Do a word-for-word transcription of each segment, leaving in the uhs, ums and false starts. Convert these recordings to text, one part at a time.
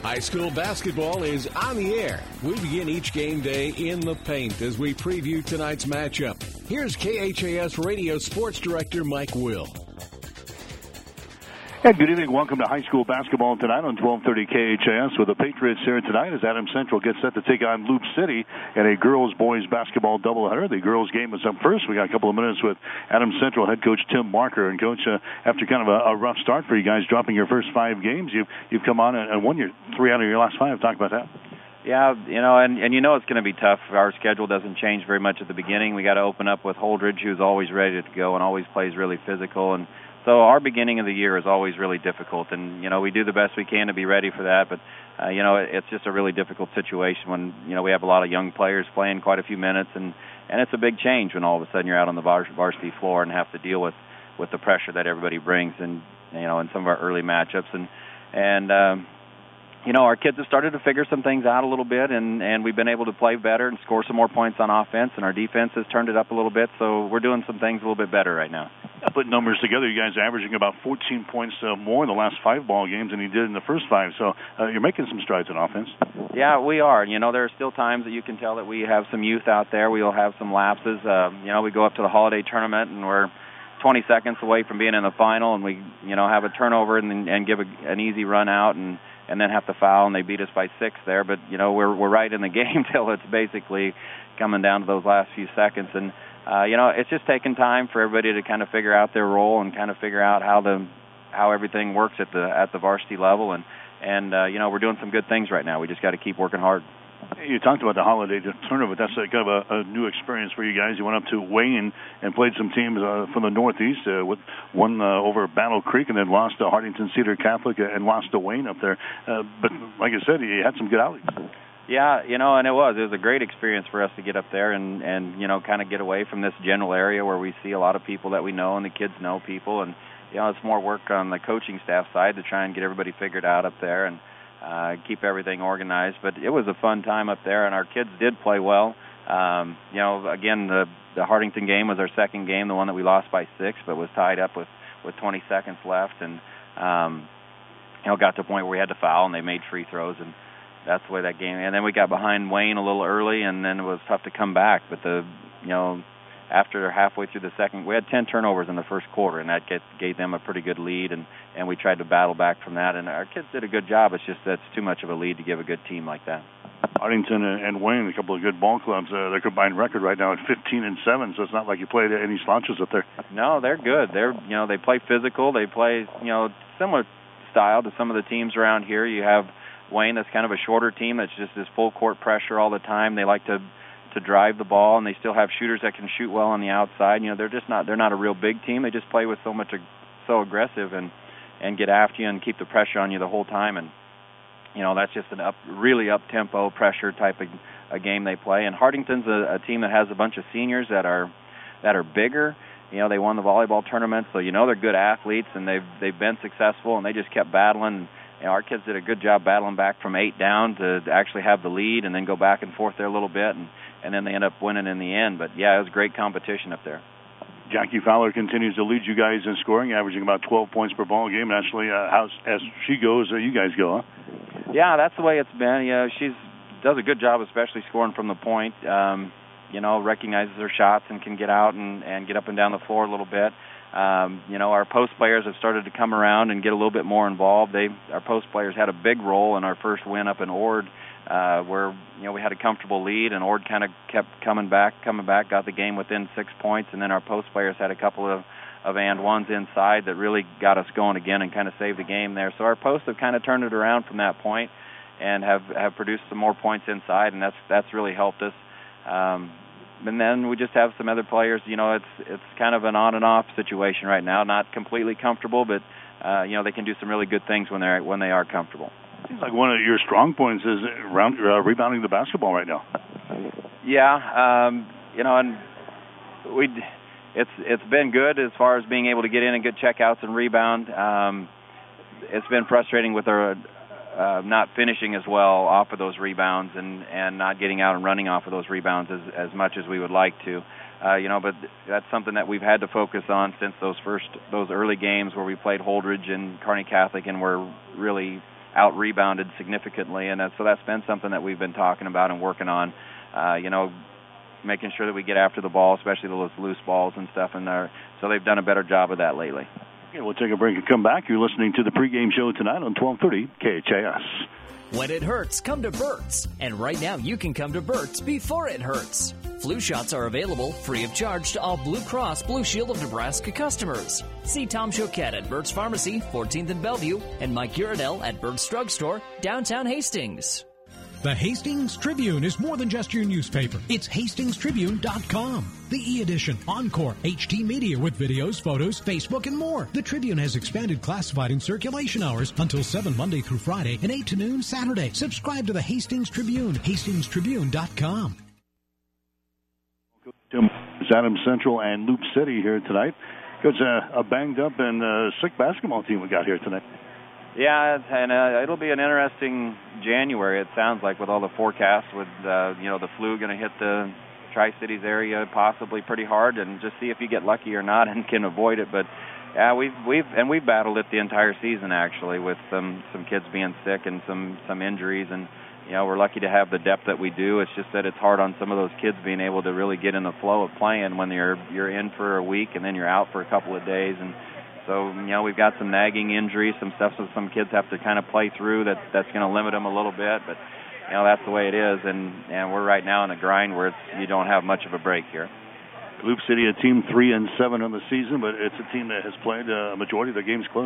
High school basketball is on the air. We begin each game day in the paint as we preview tonight's matchup. Here's K H A S Radio Sports Director Mike Will. And good evening. Welcome to high school basketball tonight on twelve thirty K H A S, with the Patriots here tonight as Adams Central gets set to take on Loop City in a girls-boys basketball doubleheader. The girls game is up first. We got a couple of minutes with Adams Central head coach Tim Marker. And, Coach, uh, after kind of a, a rough start for you guys, dropping your first five games, you've, you've come on and, and won your three out of your last five. Talk about that. Yeah, you know, and, and you know it's going to be tough. Our schedule doesn't change very much at the beginning. We got to open up with Holdridge, who's always ready to go and always plays really physical. And so our beginning of the year is always really difficult. And, you know, we do the best we can to be ready for that. But, uh, you know, it's just a really difficult situation when, you know, we have a lot of young players playing quite a few minutes. And, and it's a big change when all of a sudden you're out on the varsity floor and have to deal with, with the pressure that everybody brings and, you know, in some of our early matchups. And, and um, you know, our kids have started to figure some things out a little bit, and, and we've been able to play better and score some more points on offense, and our defense has turned it up a little bit, so we're doing some things a little bit better right now. I put numbers together. You guys are averaging about fourteen points uh, more in the last five ball games than you did in the first five, so uh, you're making some strides in offense. Yeah, we are. You know, there are still times that you can tell that we have some youth out there. We'll have some lapses. Uh, you know, we go up to the holiday tournament, and we're twenty seconds away from being in the final, and we, you know, have a turnover and, and give a, an easy run out, and and then have to foul, and they beat us by six there. But, you know, we're we're right in the game till it's basically coming down to those last few seconds. And, uh, you know, it's just taking time for everybody to kind of figure out their role and kind of figure out how the how everything works at the at the varsity level. And, and uh, you know, we're doing some good things right now. We just got to keep working hard. You talked about the holiday tournament. That's a, kind of a, a new experience for you guys. You went up to Wayne and played some teams uh, from the Northeast. Uh, with one uh, over Battle Creek, and then lost to Hartington Cedar Catholic and lost to Wayne up there. Uh, but like I said, you had some good outings. Yeah, you know, and it was. It was a great experience for us to get up there and, and you know, kind of get away from this general area where we see a lot of people that we know and the kids know people. And, you know, it's more work on the coaching staff side to try and get everybody figured out up there and Uh, keep everything organized. But it was a fun time up there, and our kids did play well. Um, you know, again, the, the Hartington game was our second game, the one that we lost by six, but was tied up with, with twenty seconds left, and, um, you know, got to a point where we had to foul, and they made free throws, and that's the way that game. And then we got behind Wayne a little early, and then it was tough to come back. But the, you know, after halfway through the second, we had ten turnovers in the first quarter, and that get, gave them a pretty good lead, and, and we tried to battle back from that. And our kids did a good job. It's just that's too much of a lead to give a good team like that. Hartington and Wayne, a couple of good ball clubs. Uh, their combined record right now is fifteen and seven, so it's not like you played any slouches up there. No, they're good. They're you know they play physical. They play you know similar style to some of the teams around here. You have Wayne, that's kind of a shorter team that's just this full court pressure all the time. They like to to drive the ball, and they still have shooters that can shoot well on the outside. You know, they're just not they're not a real big team. They just play with so much so aggressive and and get after you and keep the pressure on you the whole time. And you know, that's just an up really up tempo pressure type of a game they play. And Hartington's a, a team that has a bunch of seniors that are that are bigger. You know, they won the volleyball tournament, so you know they're good athletes, and they've they've been successful, and they just kept battling. You know, our kids did a good job battling back from eight down to actually have the lead and then go back and forth there a little bit, and and then they end up winning in the end. But, yeah, it was great competition up there. Jackie Fowler continues to lead you guys in scoring, averaging about twelve points per ball game. And actually, uh, how, as she goes, uh, you guys go, huh? Yeah, that's the way it's been. You know, she does a good job, especially scoring from the point. Um, you know, recognizes her shots and can get out and, and get up and down the floor a little bit. Um, you know, our post players have started to come around and get a little bit more involved. They, our post players had a big role in our first win up in Ord, uh, where, you know, we had a comfortable lead, and Ord kind of kept coming back, coming back, got the game within six points, and then our post players had a couple of, of and ones inside that really got us going again and kind of saved the game there. So our posts have kind of turned it around from that point and have, have produced some more points inside, and that's that's really helped us. Um, And then we just have some other players. You know, it's it's kind of an on and off situation right now. Not completely comfortable, but uh, you know they can do some really good things when they're when they are comfortable. Seems like one of your strong points is around uh, rebounding the basketball right now. Yeah, um, you know, and we it's it's been good as far as being able to get in and good checkouts and rebound. Um, it's been frustrating with our. Uh, not finishing as well off of those rebounds and, and not getting out and running off of those rebounds as, as much as we would like to. Uh, you know, but that's something that we've had to focus on since those first, those early games where we played Holdridge and Kearney Catholic and were really out-rebounded significantly, and uh, so that's been something that we've been talking about and working on, uh, you know, making sure that we get after the ball, especially those loose balls and stuff in there. So they've done a better job of that lately. Okay, we'll take a break and come back. You're listening to the pregame show tonight on twelve thirty K H A S. When it hurts, come to Burt's. And right now, you can come to Burt's before it hurts. Flu shots are available free of charge to all Blue Cross Blue Shield of Nebraska customers. See Tom Choquette at Burt's Pharmacy, fourteenth and Bellevue, and Mike Uradell at Burt's Drugstore, downtown Hastings. The Hastings Tribune is more than just your newspaper. It's Hastings Tribune dot com. The e-edition, Encore, H D Media with videos, photos, Facebook, and more. The Tribune has expanded classified and circulation hours until seven Monday through Friday and eight to noon Saturday. Subscribe to the Hastings Tribune, Hastings Tribune dot com. It's Adams Central and Loop City here tonight. It's a, a banged-up and uh, sick basketball team we got here tonight. Yeah, and uh, it'll be an interesting January, it sounds like, with all the forecasts, with uh, you know the flu going to hit the Tri-Cities area possibly pretty hard, and just see if you get lucky or not and can avoid it. But yeah, we've we've and we've battled it the entire season actually, with some some kids being sick and some some injuries, and you know we're lucky to have the depth that we do. It's just that it's hard on some of those kids being able to really get in the flow of playing when you're you're in for a week and then you're out for a couple of days. And so, you know, we've got some nagging injuries, some stuff that some kids have to kind of play through that that's going to limit them a little bit. But, you know, that's the way it is. And, and we're right now in a grind where it's, you don't have much of a break here. Loop City, a team three and seven on the season, but it's a team that has played a majority of their games close.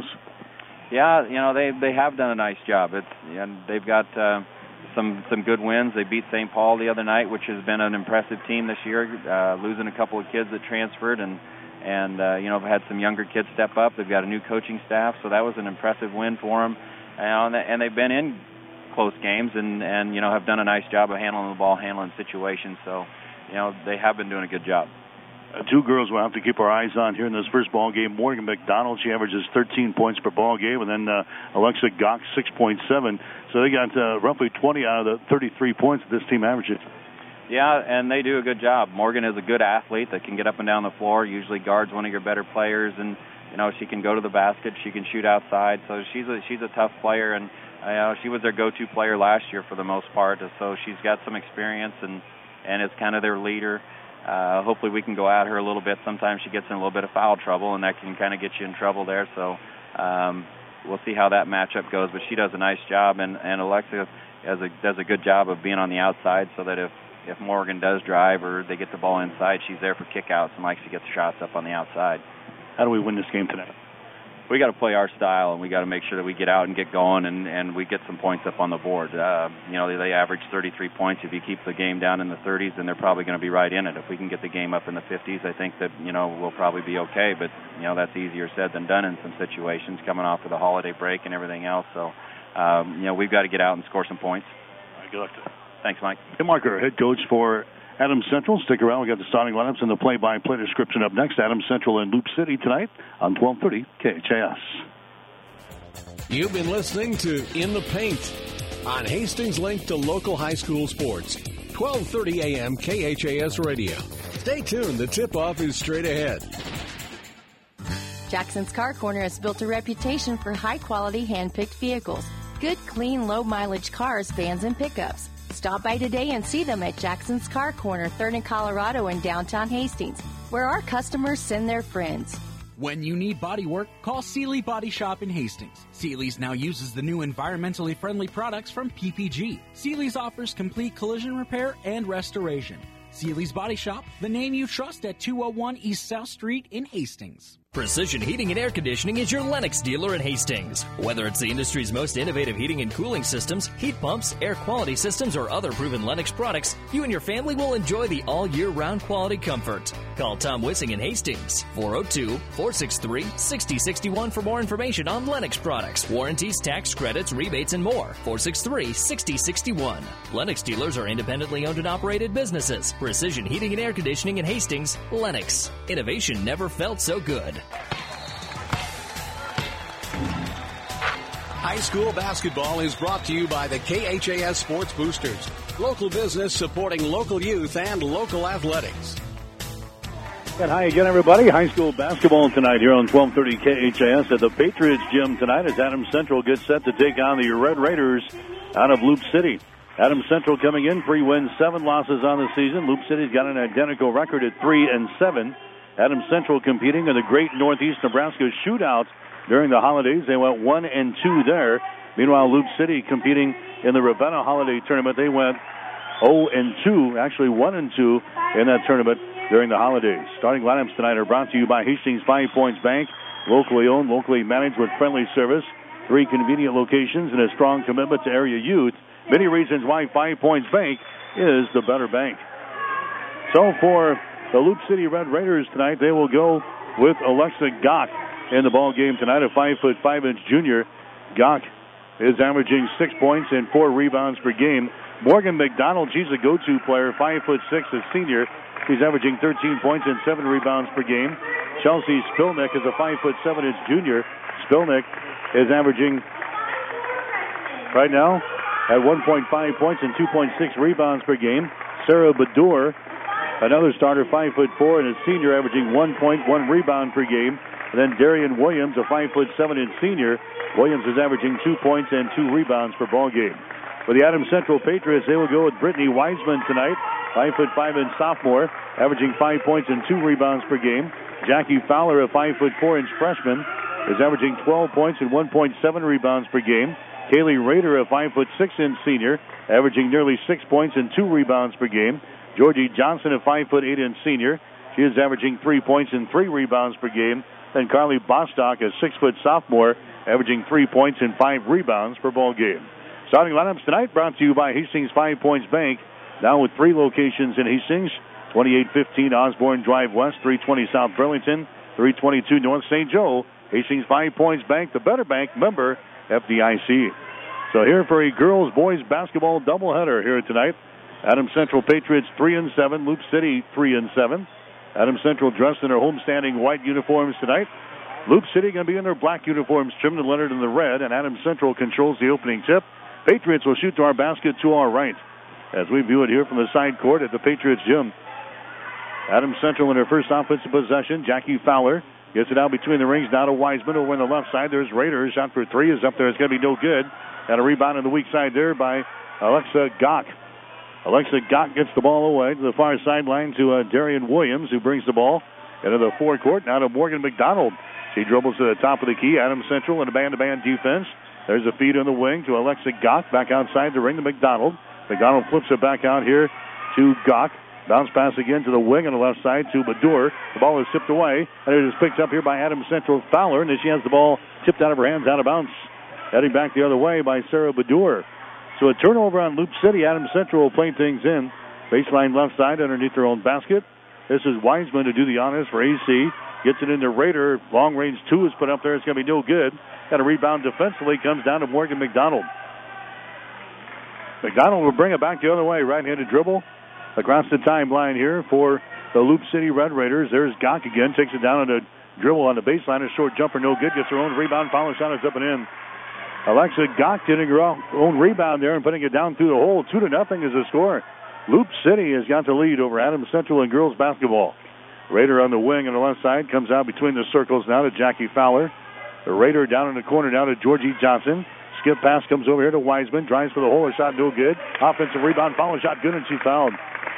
Yeah, you know, they they have done a nice job. It's and they've got uh, some some good wins. They beat Saint Paul the other night, which has been an impressive team this year, uh, losing a couple of kids that transferred, and and uh, you know had some younger kids step up. They've got a new coaching staff, so that was an impressive win for them. And and they've been in close games, and and you know have done a nice job of handling the ball, handling situations. So you know they have been doing a good job. Uh, two girls we'll have to keep our eyes on here in this first ball game. Morgan McDonald, she averages thirteen points per ball game, and then uh, Alexa Gox, six point seven. So they got uh, roughly twenty out of the thirty-three points that this team averages. Yeah, and they do a good job. Morgan is a good athlete that can get up and down the floor, usually guards one of your better players, and you know she can go to the basket, she can shoot outside. So she's a she's a tough player, and uh, you know, she was their go-to player last year for the most part. So she's got some experience, and and is kind of their leader. Uh, hopefully we can go at her a little bit. Sometimes she gets in a little bit of foul trouble, and that can kind of get you in trouble there. So um, we'll see how that matchup goes. But she does a nice job, and, and Alexa does a, does a good job of being on the outside so that if, if Morgan does drive or they get the ball inside, she's there for kickouts and likes to get the shots up on the outside. How do we win this game tonight? We got to play our style, and we got to make sure that we get out and get going, and, and we get some points up on the board. Uh, you know, they, they average thirty-three points. If you keep the game down in the thirties, then they're probably going to be right in it. If we can get the game up in the fifties, I think that, you know, we'll probably be okay. But, you know, that's easier said than done in some situations, coming off of the holiday break and everything else. So, um, you know, we've got to get out and score some points. All right, good luck to you. Thanks, Mike. Tim Marker, head coach for Adams Central. Stick around. We got the starting lineups and the play-by-play description up next. Adams Central and Loop City tonight on twelve thirty K H A S. You've been listening to In the Paint on Hastings' link to local high school sports, twelve thirty A M K H A S Radio. Stay tuned. The tip-off is straight ahead. Jackson's Car Corner has built a reputation for high-quality hand-picked vehicles. Good, clean, low-mileage cars, vans, and pickups. Stop by today and see them at Jackson's Car Corner, third and Colorado in downtown Hastings, where our customers send their friends. When you need body work, call Seeley Body Shop in Hastings. Seeley's now uses the new environmentally friendly products from P P G. Seeley's offers complete collision repair and restoration. Seeley's Body Shop, the name you trust at two oh one East South Street in Hastings. Precision Heating and Air Conditioning is your Lennox dealer in Hastings. Whether it's the industry's most innovative heating and cooling systems, heat pumps, air quality systems, or other proven Lennox products, you and your family will enjoy the all-year-round quality comfort. Call Tom Wissing in Hastings, four oh two, four six three, six oh six one for more information on Lennox products, warranties, tax credits, rebates, and more. four six three, six oh six one. Lennox dealers are independently owned and operated businesses. Precision Heating and Air Conditioning in Hastings, Lennox. Innovation never felt so good. High school basketball is brought to you by the K H A S Sports Boosters, local business supporting local youth and local athletics. And hi again, everybody. High school basketball tonight here on twelve thirty K H A S at the Patriots Gym tonight as Adams Central gets set to take on the Red Raiders out of Loop City. Adams Central coming in, three wins, seven losses on the season. Loop City's got an identical record at three and seven. Adams Central competing in the Great Northeast Nebraska Shootout during the holidays. They went one and two there. Meanwhile, Loop City competing in the Ravenna Holiday Tournament. They went oh and two, actually one and two in that tournament during the holidays. Starting lineups tonight are brought to you by Hastings Five Points Bank, locally owned, locally managed with friendly service, three convenient locations, and a strong commitment to area youth. Many reasons why Five Points Bank is the better bank. So for the Loop City Red Raiders tonight, they will go with Alexa Gach in the ball game tonight, a five foot five inch junior. Gach is averaging six points and four rebounds per game. Morgan McDonald, she's a go-to player, five foot six, a senior. She's averaging thirteen points and seven rebounds per game. Chelsea Spilnick is a five foot seven inch junior. Spilnick is averaging right now at one point five points and two point six rebounds per game. Sarah Badur, another starter, five foot four and a senior, averaging one point one rebound per game. And then Darian Williams, a five foot seven inch senior. Williams is averaging two points and two rebounds per ball game. For the Adams Central Patriots, they will go with Brittany Wiseman tonight, five foot five inch sophomore, averaging five points and two rebounds per game. Jackie Fowler, a five foot four inch freshman, is averaging twelve points and one point seven rebounds per game. Kaylee Rader, a five foot six inch senior, averaging nearly six points and two rebounds per game. Georgie Johnson, a five foot eight inch senior, she is averaging three points and three rebounds per game. And Carly Bostock, a six foot sophomore, averaging three points and five rebounds per ball game. Starting lineups tonight brought to you by Hastings Five Points Bank, now with three locations in Hastings, twenty-eight fifteen Osborne Drive West, three twenty South Burlington, three twenty-two North Saint Joe. Hastings Five Points Bank, the better bank, member F D I C. So here for a girls-boys basketball doubleheader here tonight. Adams Central Patriots three and seven, Loop City three and seven. Adams Central dressed in their homestanding white uniforms tonight. Loop City going to be in their black uniforms, trimmed and lettered in the red, and Adams Central controls the opening tip. Patriots will shoot to our basket to our right as we view it here from the side court at the Patriots Gym. Adams Central in their first offensive possession. Jackie Fowler gets it out between the rings, now to Wiseman over on the left side. There's Raiders. Shot for three is up there. It's going to be no good. And a rebound on the weak side there by Alexa Gach. Alexa Gach gets the ball away to the far sideline to uh, Darian Williams, who brings the ball into the forecourt. Now to Morgan McDonald. She dribbles to the top of the key. Adams Central in a band-to-band defense. There's a feed on the wing to Alexa Gach. Back outside the ring to McDonald. McDonald flips it back out here to Gach. Bounce pass again to the wing on the left side to Badur. The ball is tipped away, and it is picked up here by Adams Central Fowler, and then she has the ball tipped out of her hands, out of bounds. Heading back the other way by Sarah Badur. So a turnover on Loop City. Adams Central will play things in. Baseline left side underneath their own basket. This is Wiseman to do the honors for A C. Gets it into Raider. Long range two is put up there. It's going to be no good. Got a rebound defensively. Comes down to Morgan McDonald. McDonald will bring it back the other way. Right-handed dribble across the timeline here for the Loop City Red Raiders. There's Gach again. Takes it down on a dribble on the baseline. A short jumper, no good. Gets her own rebound. Follow shot is up and in. Alexa Gach getting her own rebound there and putting it down through the hole. Two to nothing is the score. Loop City has got the lead over Adams Central in girls basketball. Raider on the wing on the left side comes out between the circles now to Jackie Fowler. The Raider down in the corner now to Georgie Johnson. Skip pass comes over here to Wiseman. Drives for the hole. A shot no good. Offensive rebound. Follow shot good, and she's fouled.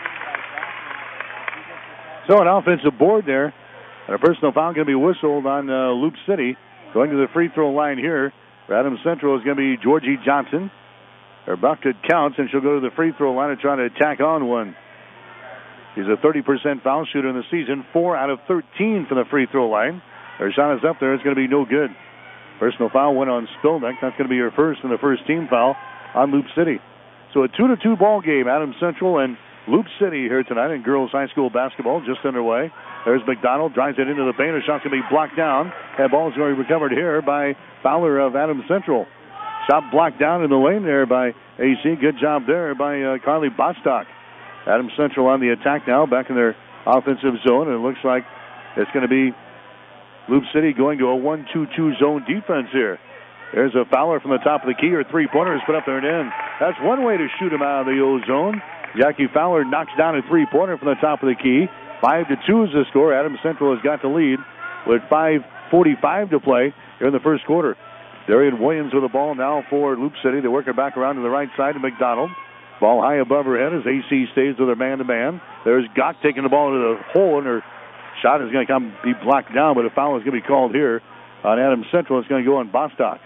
So an offensive board there. And a personal foul going to be whistled on uh, Loop City. Going to the free throw line here for Adams Central is going to be Georgie Johnson. Her bucket counts, and she'll go to the free throw line and try to tack on one. She's a thirty percent foul shooter in the season. Four out of thirteen from the free throw line. Her shot is up there. It's going to be no good. Personal foul went on Spilnick. That's going to be her first and the first team foul on Loop City. So a two to two ball game. Adams Central and Loop City here tonight in girls high school basketball just underway. There's McDonald. Drives it into the paint. Her shot's going to be blocked down. That ball is going to be recovered here by Fowler of Adams Central. Shot blocked down in the lane there by A C. Good job there by uh, Carly Bostock. Adams Central on the attack now, back in their offensive zone, and it looks like it's going to be Loop City going to a one two two zone defense here. There's a Fowler from the top of the key. Her three-pointer is put up there and in. That's one way to shoot him out of the old zone. Jackie Fowler knocks down a three-pointer from the top of the key. Five to two is the score. Adams Central has got the lead with five forty-five to play here in the first quarter. Darian Williams with the ball now for Loop City. They work it back around to the right side to McDonald. Ball high above her head as A C stays with her man-to-man. There's Gach taking the ball to the hole, and her shot is going to come be blocked down, but a foul is going to be called here on Adams Central. It's going to go on Bostock.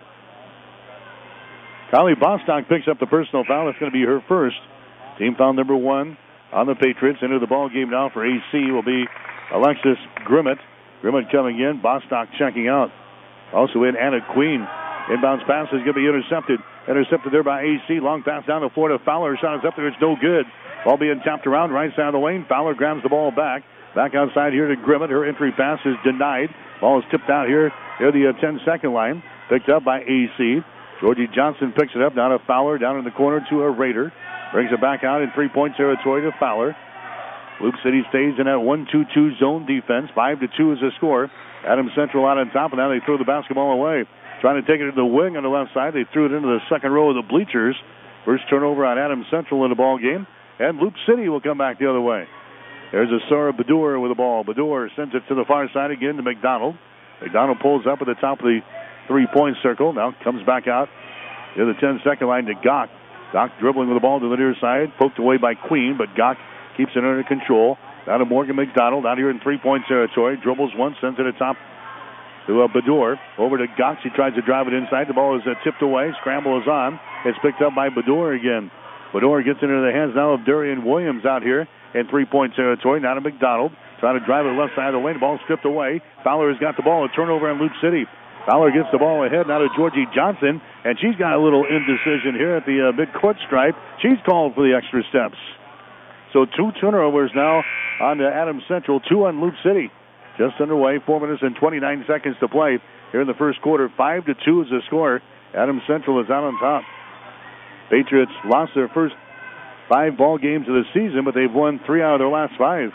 Kylie Bostock picks up the personal foul. It's going to be her first. Team foul number one on the Patriots. Into the ball game now for A C will be Alexis Grimmett. Grimmett coming in. Bostock checking out. Also in Anna Queen. Inbounds pass is going to be intercepted. Intercepted there by A C. Long pass down to Florida. Fowler shot is up there. It's no good. Ball being tapped around right side of the lane. Fowler grabs the ball back. Back outside here to Grimmett. Her entry pass is denied. Ball is tipped out here near the ten-second line. Picked up by A C. Georgie Johnson picks it up. Down to Fowler. Down in the corner to a Raider. Brings it back out in three-point territory to Fowler. Loop City stays in that one two two zone defense. five to two is the score. Adams Central out on top, and now they throw the basketball away. Trying to take it to the wing on the left side. They threw it into the second row of the bleachers. First turnover on Adams Central in the ball game. And Loop City will come back the other way. There's a Sarah Badur with the ball. Badur sends it to the far side again to McDonald. McDonald pulls up at the top of the three-point circle. Now comes back out near the ten-second line to Gach. Gach dribbling with the ball to the near side. Poked away by Queen, but Gach keeps it under control. Down to Morgan McDonald. Out here in three-point territory. Dribbles once, sends it to top to uh, Badur. Over to Gach. He tries to drive it inside. The ball is uh, tipped away. Scramble is on. It's picked up by Badur again. Badur gets into the hands now of Darian Williams out here in three-point territory. Now to McDonald. Trying to drive it left side of the lane. The ball stripped away. Fowler has got the ball. A turnover on Loop City. Fowler gets the ball ahead now to Georgie Johnson, and she's got a little indecision here at the uh, mid-court stripe. She's called for the extra steps. So two turnovers now on the Adams Central, two on Loop City. Just underway, four minutes and twenty-nine seconds to play here in the first quarter. Five to two is the score. Adams Central is out on top. Patriots lost their first five ball games of the season, but they've won three out of their last five.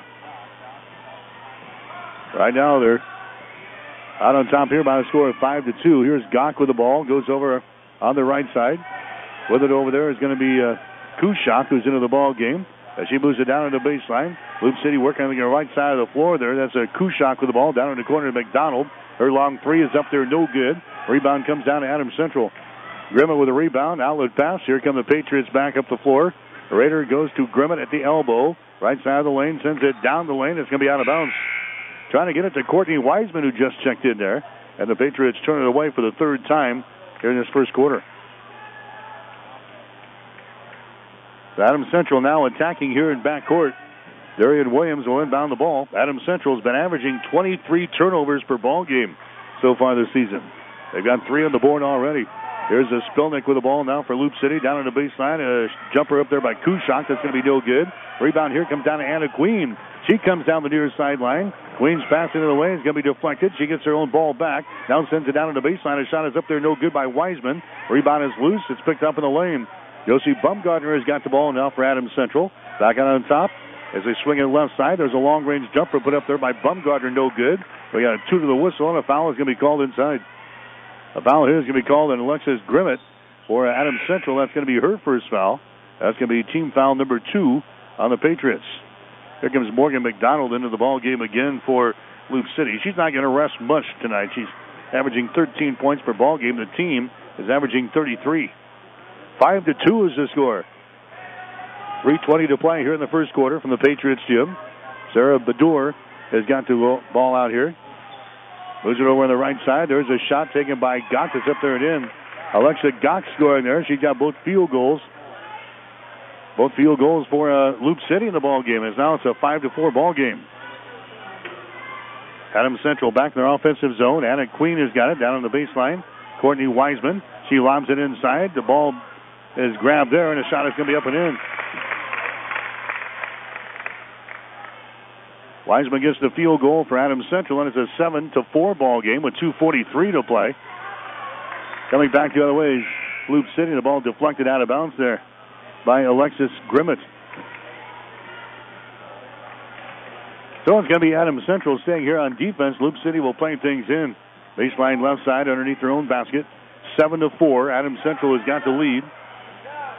Right now they're out on top here by a score of five to two. Here's Gach with the ball, goes over on the right side. With it over there is going to be uh, Kushak, who's into the ball game. As she moves it down to the baseline. Loop City working on the right side of the floor there. That's a Kushak with the ball down in the corner to McDonald. Her long three is up there, no good. Rebound comes down to Adams Central. Grimmett with a rebound, outlet pass. Here come the Patriots back up the floor. The Raider goes to Grimmett at the elbow. Right side of the lane, sends it down the lane. It's going to be out of bounds. Trying to get it to Courtney Wiseman, who just checked in there. And the Patriots turn it away for the third time here in this first quarter. Adams Central now attacking here in backcourt. Darian Williams will inbound the ball. Adams Central has been averaging twenty-three turnovers per ball game so far this season. They've got three on the board already. Here's a Spilnick with the ball now for Loop City. Down on the baseline. A jumper up there by Kushak. That's going to be no good. Rebound here comes down to Anna Queen. She comes down the near sideline. Queen's pass into the way. It's going to be deflected. She gets her own ball back. Now sends it down to the baseline. A shot is up there. No good by Wiseman. Rebound is loose. It's picked up in the lane. Josie Bumgardner has got the ball now for Adams Central. Back out on top. As they swing it left side, there's a long-range jumper put up there by Bumgardner. No good. We got a two to the whistle, and a foul is going to be called inside. A foul here is going to be called on Alexis Grimmett for Adams Central. That's going to be her first foul. That's going to be team foul number two on the Patriots. Here comes Morgan McDonald into the ball game again for Loop City. She's not going to rest much tonight. She's averaging thirteen points per ball game. The team is averaging thirty-three. Five to two is the score. three twenty to play here in the first quarter from the Patriots gym. Sarah Badur has got the ball out here. Moves it over on the right side. There's a shot taken by Gach. It's up there and in. Alexa Gach scoring there. She's got both field goals. Both field goals for uh, Loop City in the ball game. As now it's a five to four ball game. Adams Central back in their offensive zone. Anna Queen has got it down on the baseline. Courtney Wiseman. She lobs it inside. The ball is grabbed there, and a shot is going to be up and in. Wiseman gets the field goal for Adams Central, and it's a seven to four ball game with two forty-three to play. Coming back the other way is Loop City. The ball deflected out of bounds there by Alexis Grimmett. So it's going to be Adams Central staying here on defense. Loop City will play things in. Baseline left side underneath their own basket. Seven to four. Adams Central has got the lead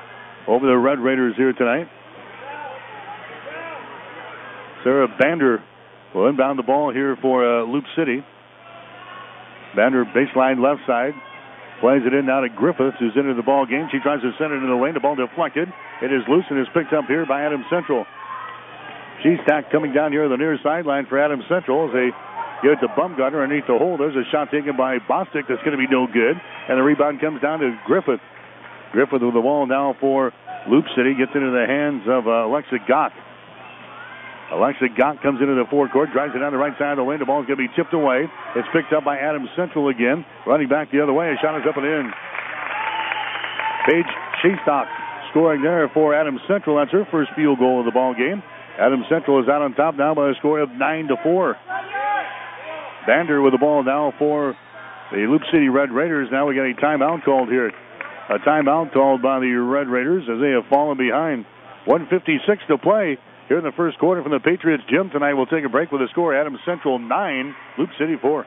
over the Red Raiders here tonight. Sarah Bander will inbound the ball here for uh, Loop City. Bander baseline left side. Plays it in now to Griffith, who's into the ball game. She tries to send it in the lane. The ball deflected. It is loose and is picked up here by Adams Central. She's tacked coming down here on the near sideline for Adams Central as they give it to Bumgarner underneath the hole. There's a shot taken by Bostic that's going to be no good. And the rebound comes down to Griffith. Griffith with the ball now for Loop City. Gets into the hands of uh, Alexa Gott. Alexa Gott comes into the forecourt, drives it down the right side of the lane. The ball is going to be tipped away. It's picked up by Adams Central again. Running back the other way. A shot is up and in. Paige Shestock scoring there for Adams Central. That's her first field goal of the ball game. Adams Central is out on top now by a score of nine to four. Bander with the ball now for the Loop City Red Raiders. Now we got a timeout called here. A timeout called by the Red Raiders as they have fallen behind. one fifty-six to play here in the first quarter from the Patriots gym tonight. We'll take a break with a score. Adams Central nine, Loop City four.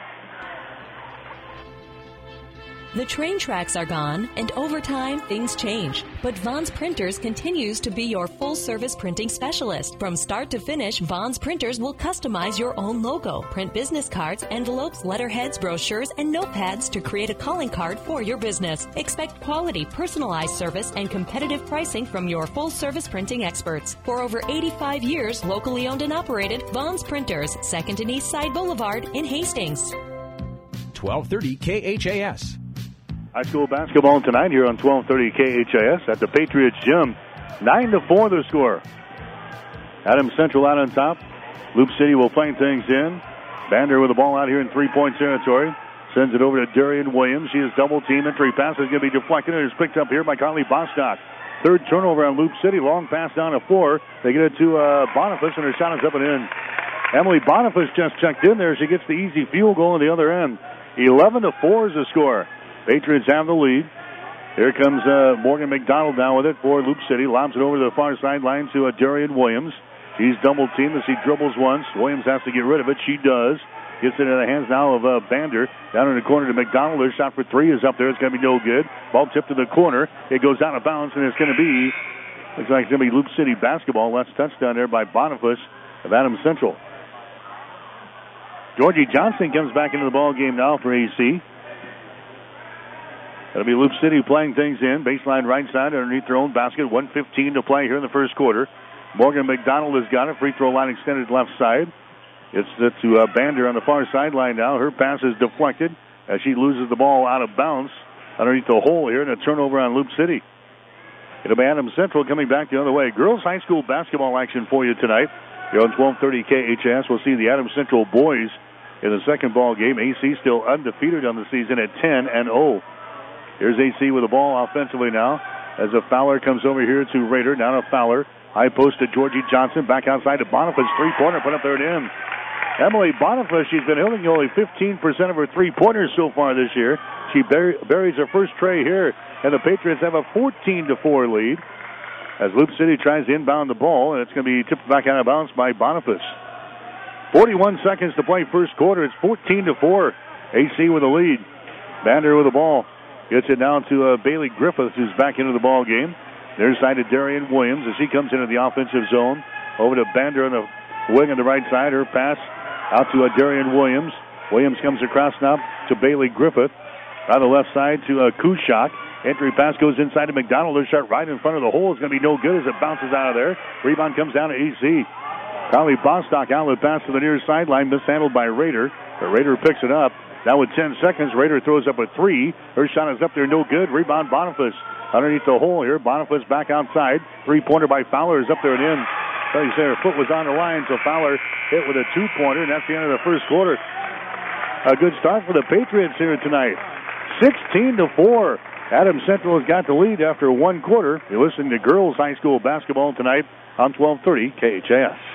The train tracks are gone, and over time, things change. But Vaughn's Printers continues to be your full-service printing specialist. From start to finish, Vaughn's Printers will customize your own logo, print business cards, envelopes, letterheads, brochures, and notepads to create a calling card for your business. Expect quality, personalized service and competitive pricing from your full-service printing experts. For over eighty-five years, locally owned and operated, Vaughn's Printers, second and East Side Boulevard in Hastings. twelve thirty K H A S. High school basketball tonight here on twelve thirty K H A S at the Patriots gym. nine to four the score. Adams Central out on top. Loop City will play things in. Bander with the ball out here in three-point territory. Sends it over to Darian Williams. She is double-teamed. Entry pass is going to be deflected and is picked up here by Carly Bostock. Third turnover on Loop City. Long pass down the floor. They get it to uh, Boniface, and her shot is up and in. Emily Boniface just checked in there. She gets the easy field goal on the other end. eleven to four is the score. Patriots have the lead. Here comes uh, Morgan McDonald now with it for Loop City. Lobs it over to the far sideline to uh, Darian Williams. She's double-teamed as he dribbles once. Williams has to get rid of it. She does. Gets it in the hands now of uh, Bander. Down in the corner to McDonald. Their shot for three is up there. It's going to be no good. Ball tipped to the corner. It goes out of bounds, and it's going to be, looks like it's going to be Loop City basketball. Last touchdown there by Boniface of Adams Central. Georgie Johnson comes back into the ball game now for A C. It'll be Loop City playing things in. Baseline right side underneath their own basket. one fifteen to play here in the first quarter. Morgan McDonald has got it. Free throw line extended left side. It's to uh, Bander on the far sideline now. Her pass is deflected as she loses the ball out of bounds underneath the hole here, and a turnover on Loop City. It'll be Adams Central coming back the other way. Girls high school basketball action for you tonight. Here on twelve thirty K H A S, we'll see the Adams Central boys in the second ball game. A C still undefeated on the season at ten and oh. Here's A C with the ball offensively now as a Fowler comes over here to Raider. Now to Fowler. High post to Georgie Johnson. Back outside to Boniface. Three-pointer put up there and in. Emily Boniface, she's been hitting only fifteen percent of her three-pointers so far this year. She bur- buries her first tray here, and the Patriots have a fourteen to four lead as Loop City tries to inbound the ball, and it's going to be tipped back out of bounds by Boniface. forty-one seconds to play first quarter. It's fourteen to four. A C with the lead. Bander with the ball. Gets it down to uh, Bailey Griffith, who's back into the ball game. There's side to Darian Williams as he comes into the offensive zone. Over to Bander on the wing on the right side. Her pass out to uh, Darian Williams. Williams comes across now to Bailey Griffith. On the left side to uh, Kushak. Entry pass goes inside to McDonald. Their shot right in front of the hole is going to be no good as it bounces out of there. Rebound comes down to A C. Carly Bostock outlet pass to the near sideline, mishandled by Raider. The Raider picks it up. Now with ten seconds, Raider throws up a three. Her shot is up there, no good. Rebound Boniface underneath the hole here. Boniface back outside. Three-pointer by Fowler is up there and in. So you say her foot was on the line, so Fowler hit with a two-pointer, and that's the end of the first quarter. A good start for the Patriots here tonight. sixteen to four. Adams Central has got the lead after one quarter. You're listening to girls high school basketball tonight on twelve thirty K H A S.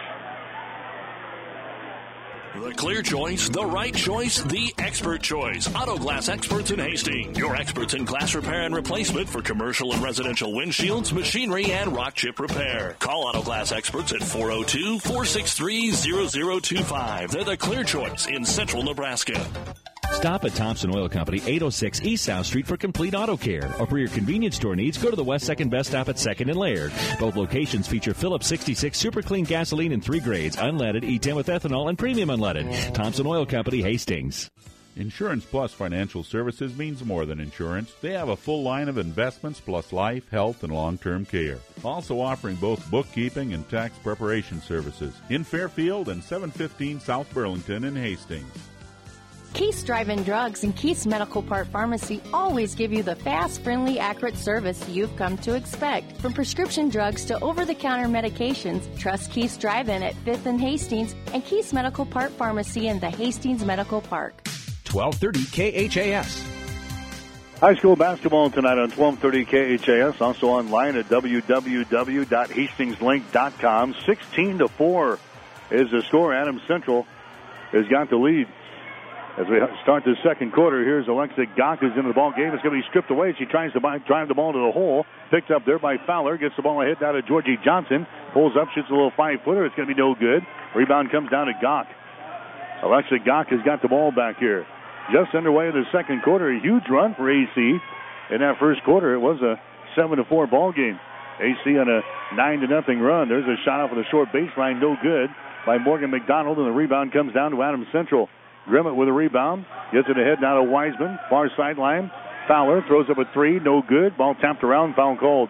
The clear choice, the right choice, the expert choice. Auto Glass Experts in Hastings. Your experts in glass repair and replacement for commercial and residential windshields, machinery, and rock chip repair. Call Auto Glass Experts at four oh two, four six three, zero zero two five. They're the clear choice in central Nebraska. Stop at Thompson Oil Company, eight oh six East South Street for complete auto care. Or for your convenience store needs, go to the West second Best Stop at second and Laird. Both locations feature Phillips sixty-six Super Clean gasoline in three grades, unleaded, E ten with ethanol, and premium unleaded. Thompson Oil Company, Hastings. Insurance Plus Financial Services means more than insurance. They have a full line of investments plus life, health, and long-term care. Also offering both bookkeeping and tax preparation services in Fairfield and seven fifteen South Burlington in Hastings. Keith's Drive-In Drugs and Keith's Medical Part Pharmacy always give you the fast, friendly, accurate service you've come to expect. From prescription drugs to over-the-counter medications, trust Keith's Drive-In at fifth and Hastings and Keith's Medical Part Pharmacy in the Hastings Medical Park. twelve thirty K H A S. High school basketball tonight on twelve thirty K H A S. Also online at w w w dot hastings link dot com. sixteen to four is the score. Adams Central has got the lead. As we start the second quarter, here's Alexa Gach, who's into the ball game. It's going to be stripped away. She tries to drive the ball to the hole. Picked up there by Fowler. Gets the ball ahead down to Georgie Johnson. Pulls up, shoots a little five-footer. It's going to be no good. Rebound comes down to Gach. Alexa Gach has got the ball back here. Just underway in the second quarter. A huge run for A C. In that first quarter, it was a seven to four ball game. A C on a nine to nothing run. There's a shot off of the short baseline. No good by Morgan McDonald, and the rebound comes down to Adams Central. Grimmett with a rebound. Gets it ahead now to Wiseman. Far sideline. Fowler throws up a three. No good. Ball tapped around. Foul called.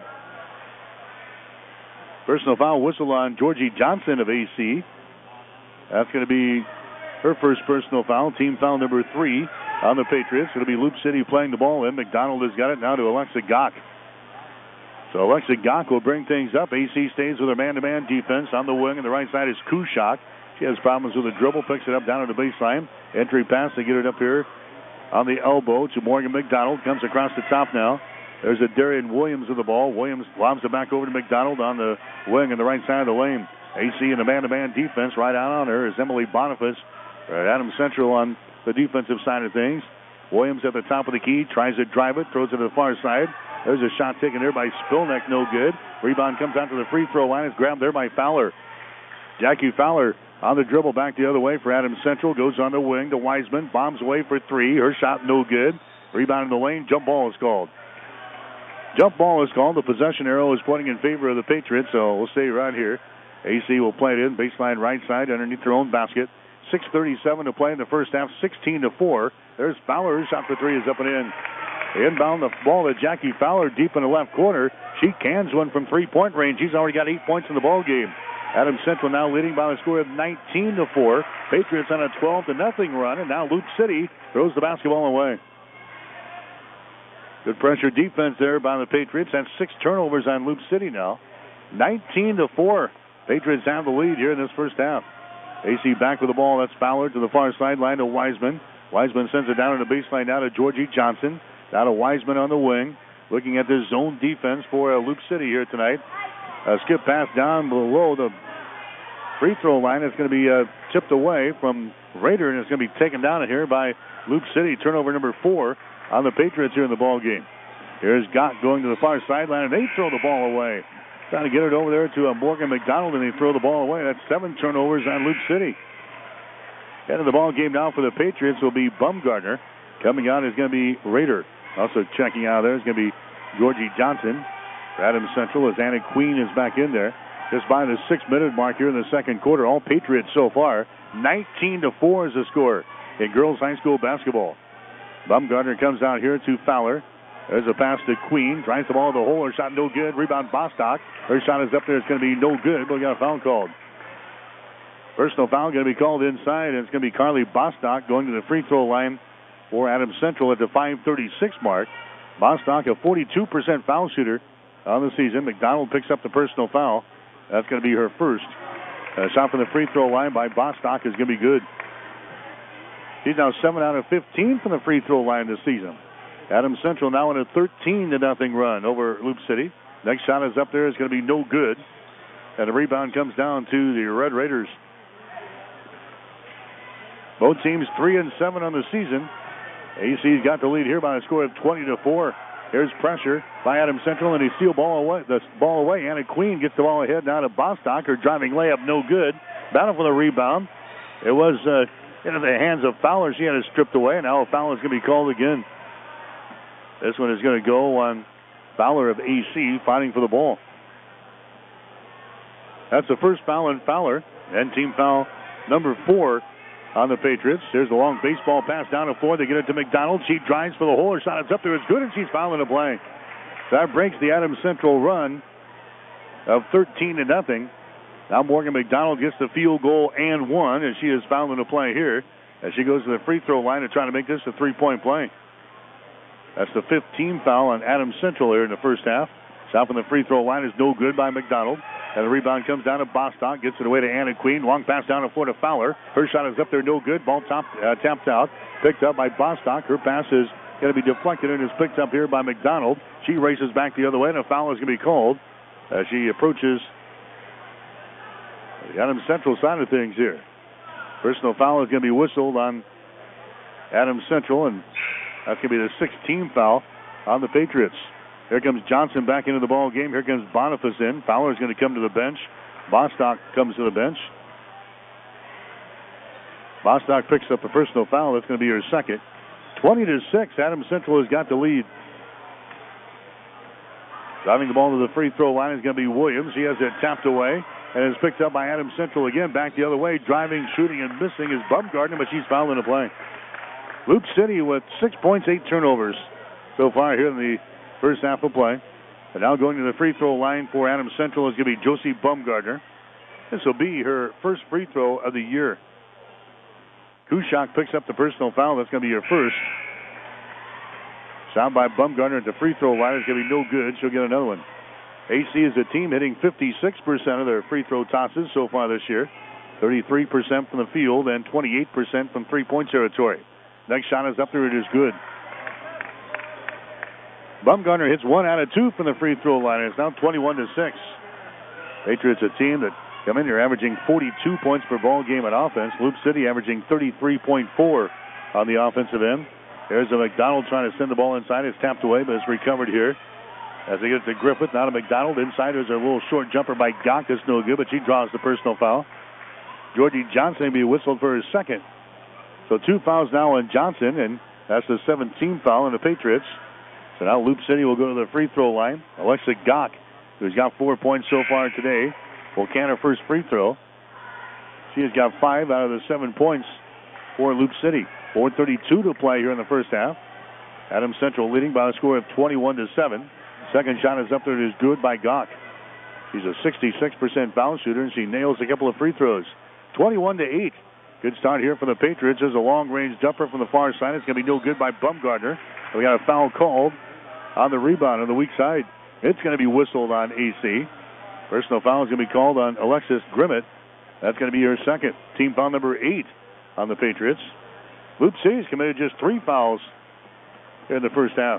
Personal foul whistle on Georgie Johnson of A C. That's going to be her first personal foul. Team foul number three on the Patriots. It'll be Loop City playing the ball in. McDonald has got it now to Alexa Gach. So Alexa Gach will bring things up. A C stays with her man-to-man defense. On the wing on the right side is Kushak. She has problems with the dribble. Picks it up down to the baseline. Entry pass. They get it up here on the elbow to Morgan McDonald. Comes across the top now. There's a Darian Williams with the ball. Williams lobs it back over to McDonald on the wing on the right side of the lane. A C in the man-to-man defense. Right out on her is Emily Boniface. Adams Central on the defensive side of things. Williams at the top of the key. Tries to drive it. Throws it to the far side. There's a shot taken there by Spilneck. No good. Rebound comes out to the free throw line. It's grabbed there by Fowler. Jackie Fowler on the dribble back the other way for Adams Central. Goes on the wing to Wiseman. Bombs away for three. Her shot no good. Rebound in the lane. Jump ball is called. Jump ball is called. The possession arrow is pointing in favor of the Patriots, so we'll stay right here. A C will play it in. Baseline right side underneath their own basket. six thirty-seven to play in the first half. sixteen to four. There's Fowler. Her shot for three is up and in. Inbound the ball to Jackie Fowler deep in the left corner. She cans one from three-point range. She's already got eight points in the ball game. Adams Central now leading by a score of nineteen to four. Patriots on a twelve to nothing run, and now Loop City throws the basketball away. Good pressure defense there by the Patriots. That's six turnovers on Loop City now. nineteen to four. Patriots have the lead here in this first half. A C back with the ball. That's Fowler to the far sideline to Wiseman. Wiseman sends it down to the baseline now to Georgie Johnson. Now to Wiseman on the wing. Looking at this zone defense for uh, Loop City here tonight. A skip pass down below the free throw line. It's going to be uh, tipped away from Raider, and it's going to be taken down here by Loop City. Turnover number four on the Patriots here in the ball game. Here's Gott going to the far sideline, and they throw the ball away. Trying to get it over there to uh, Morgan McDonald, and they throw the ball away. That's seven turnovers on Loop City. Head of the ball game now for the Patriots will be Bumgardner. Coming out is going to be Raider. Also checking out there is going to be Georgie Johnson. For Adams Central as Anna Queen is back in there. Just by the six-minute mark here in the second quarter. All Patriots so far. nineteen to four is the score in girls high school basketball. Bumgardner comes out here to Fowler. There's a pass to Queen. Drives the ball to the hole. Her shot no good. Rebound Bostock. Her shot is up there. It's going to be no good, but we got a foul called. Personal foul going to be called inside, and it's going to be Carly Bostock going to the free throw line for Adams Central at the five thirty-six mark. Bostock, a forty-two percent foul shooter on the season. McDonald picks up the personal foul. That's going to be her first. A shot from the free throw line by Bostock is going to be good. She's now seven out of fifteen from the free throw line this season. Adams Central now in a thirteen to nothing run over Loop City. Next shot is up there. It's going to be no good. And the rebound comes down to the Red Raiders. Both teams three and seven on the season. A C's got the lead here by a score of twenty to four. Here's pressure by Adams Central, and they steal ball away. The ball away. Anna Queen gets the ball ahead now to Bostock. Her driving layup no good. Battle for the rebound. It was uh, into the hands of Fowler. She had it stripped away, and now a foul is going to be called again. This one is going to go on Fowler of A C, fighting for the ball. That's the first foul on Fowler, and team foul number four on the Patriots. There's a long baseball pass down the floor. They get it to McDonald. She drives for the hole. Her shot is up there. It's good, and she's fouling the play. That breaks the Adams Central run of thirteen to nothing. Now Morgan McDonald gets the field goal and one, as she is fouling the play here as she goes to the free throw line to try to make this a three-point play. That's the fifth team foul on Adams Central here in the first half. Shot from the free throw line is no good by McDonald. And the rebound comes down to Bostock. Gets it away to Anna Queen. Long pass down the floor to Fowler. Her shot is up there, no good. Ball top, uh, tapped out. Picked up by Bostock. Her pass is going to be deflected and is picked up here by McDonald. She races back the other way, and a foul is going to be called as she approaches the Adams Central side of things here. Personal foul is going to be whistled on Adams Central, and that's going to be the sixth team foul on the Patriots. Here comes Johnson back into the ball game. Here comes Boniface in. Fowler is going to come to the bench. Bostock comes to the bench. Bostock picks up a personal foul. That's going to be her second. twenty to six. Adams Central has got the lead. Driving the ball to the free throw line is going to be Williams. He has it tapped away and is picked up by Adams Central again. Back the other way. Driving, shooting, and missing is Bumgardner, but she's fouling the play. Loop City with six points, eight turnovers so far here in the first half of play. And now going to the free throw line for Adams Central is going to be Josie Bumgardner. This will be her first free throw of the year. Kushak picks up the personal foul. That's going to be her first. Shot by Bumgardner at the free throw line is going to be no good. She'll get another one. A C is a team hitting fifty-six percent of their free throw tosses so far this year. thirty-three percent from the field and twenty-eight percent from three-point territory. Next shot is up there. It is good. Bumgardner hits one out of two from the free throw line. It's now twenty-one to six. Patriots, a team that come in here averaging forty-two points per ball game on offense. Loop City averaging thirty-three point four on the offensive end. There's a McDonald trying to send the ball inside. It's tapped away, but it's recovered here. As they get it to Griffith, now to McDonald. Inside, there's a little short jumper by Gach. It's no good, but she draws the personal foul. Georgie Johnson will be whistled for his second. So two fouls now on Johnson, and that's the seventeenth foul on the Patriots. So now Loop City will go to the free throw line. Alexa Gach, who's got four points so far today, will can her first free throw. She has got five out of the seven points for Loop City. four thirty-two to play here in the first half. Adams Central leading by a score of twenty-one to seven. Second shot is up there. It is good by Gach. She's a sixty-six percent foul shooter, and she nails a couple of free throws. twenty-one to eight. Good start here for the Patriots. There's a long-range jumper from the far side. It's going to be no good by Bumgardner. We got a foul called on the rebound on the weak side. It's going to be whistled on A C. Personal foul is going to be called on Alexis Grimmett. That's going to be her second. Team foul number eight on the Patriots. Loop City's committed just three fouls in the first half.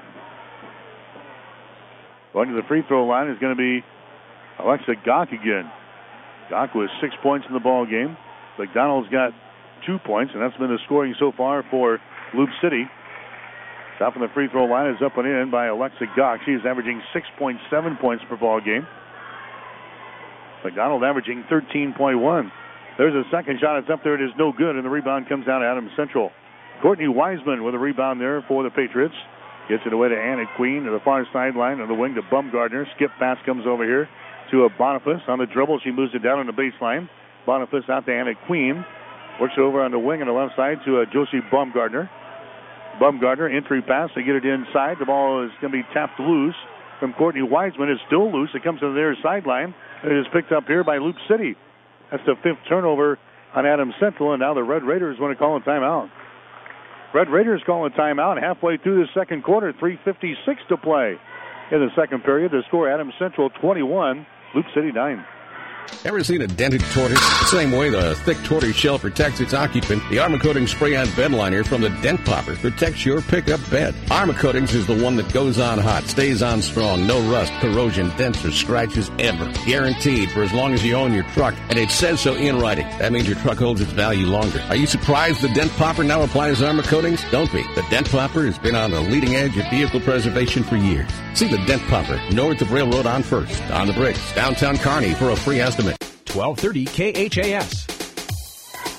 Going to the free throw line is going to be Alexa Gach again. Gach with six points in the ball game. McDonald's got two points, and that's been the scoring so far for Loop City. Shot from the free throw line is up and in by Alexa Gach. She is averaging six point seven points per ball game. McDonald averaging thirteen point one. There's a second shot. It's up there. It is no good, and the rebound comes down to Adams Central. Courtney Wiseman with a rebound there for the Patriots. Gets it away to Anna Queen to the far sideline on the wing to Bumgardner. Skip pass comes over here to a Boniface. On the dribble, she moves it down on the baseline. Boniface out to Anna Queen. Works it over on the wing on the left side to uh, Josie Bumgardner. Bumgardner, entry pass. They get it inside. The ball is going to be tapped loose from Courtney Wiseman. It's still loose. It comes to their sideline. It is picked up here by Loop City. That's the fifth turnover on Adams Central, and now the Red Raiders want to call a timeout. Red Raiders calling a timeout halfway through the second quarter. three fifty-six to play in the second period. The score, Adams Central twenty-one, Loop City nine. Ever seen a dented tortoise? Same way the thick tortoise shell protects its occupant, the Armor Coatings Spray-On Bed Liner from the Dent Popper protects your pickup bed. Armor Coatings is the one that goes on hot, stays on strong, no rust, corrosion, dents, or scratches ever. Guaranteed for as long as you own your truck, and it says so in writing. That means your truck holds its value longer. Are you surprised the Dent Popper now applies Armor Coatings? Don't be. The Dent Popper has been on the leading edge of vehicle preservation for years. See the Dent Popper north of Railroad on First, on the Bricks, downtown Kearney for a free estimate. twelve thirty K H A S.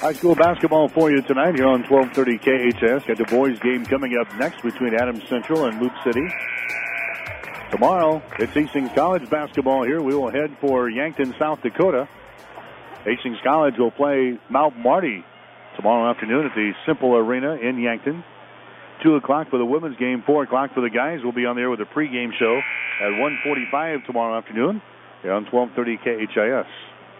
High school basketball for you tonight here on twelve thirty K H S. Got the boys game coming up next between Adams Central and Loop City. Tomorrow, it's Hastings College basketball here. We will head for Yankton, South Dakota. Hastings College will play Mount Marty tomorrow afternoon at the Simple Arena in Yankton. two o'clock for the women's game, four o'clock for the guys. We'll be on there with a pregame show at one forty-five tomorrow afternoon here on twelve thirty K H I S.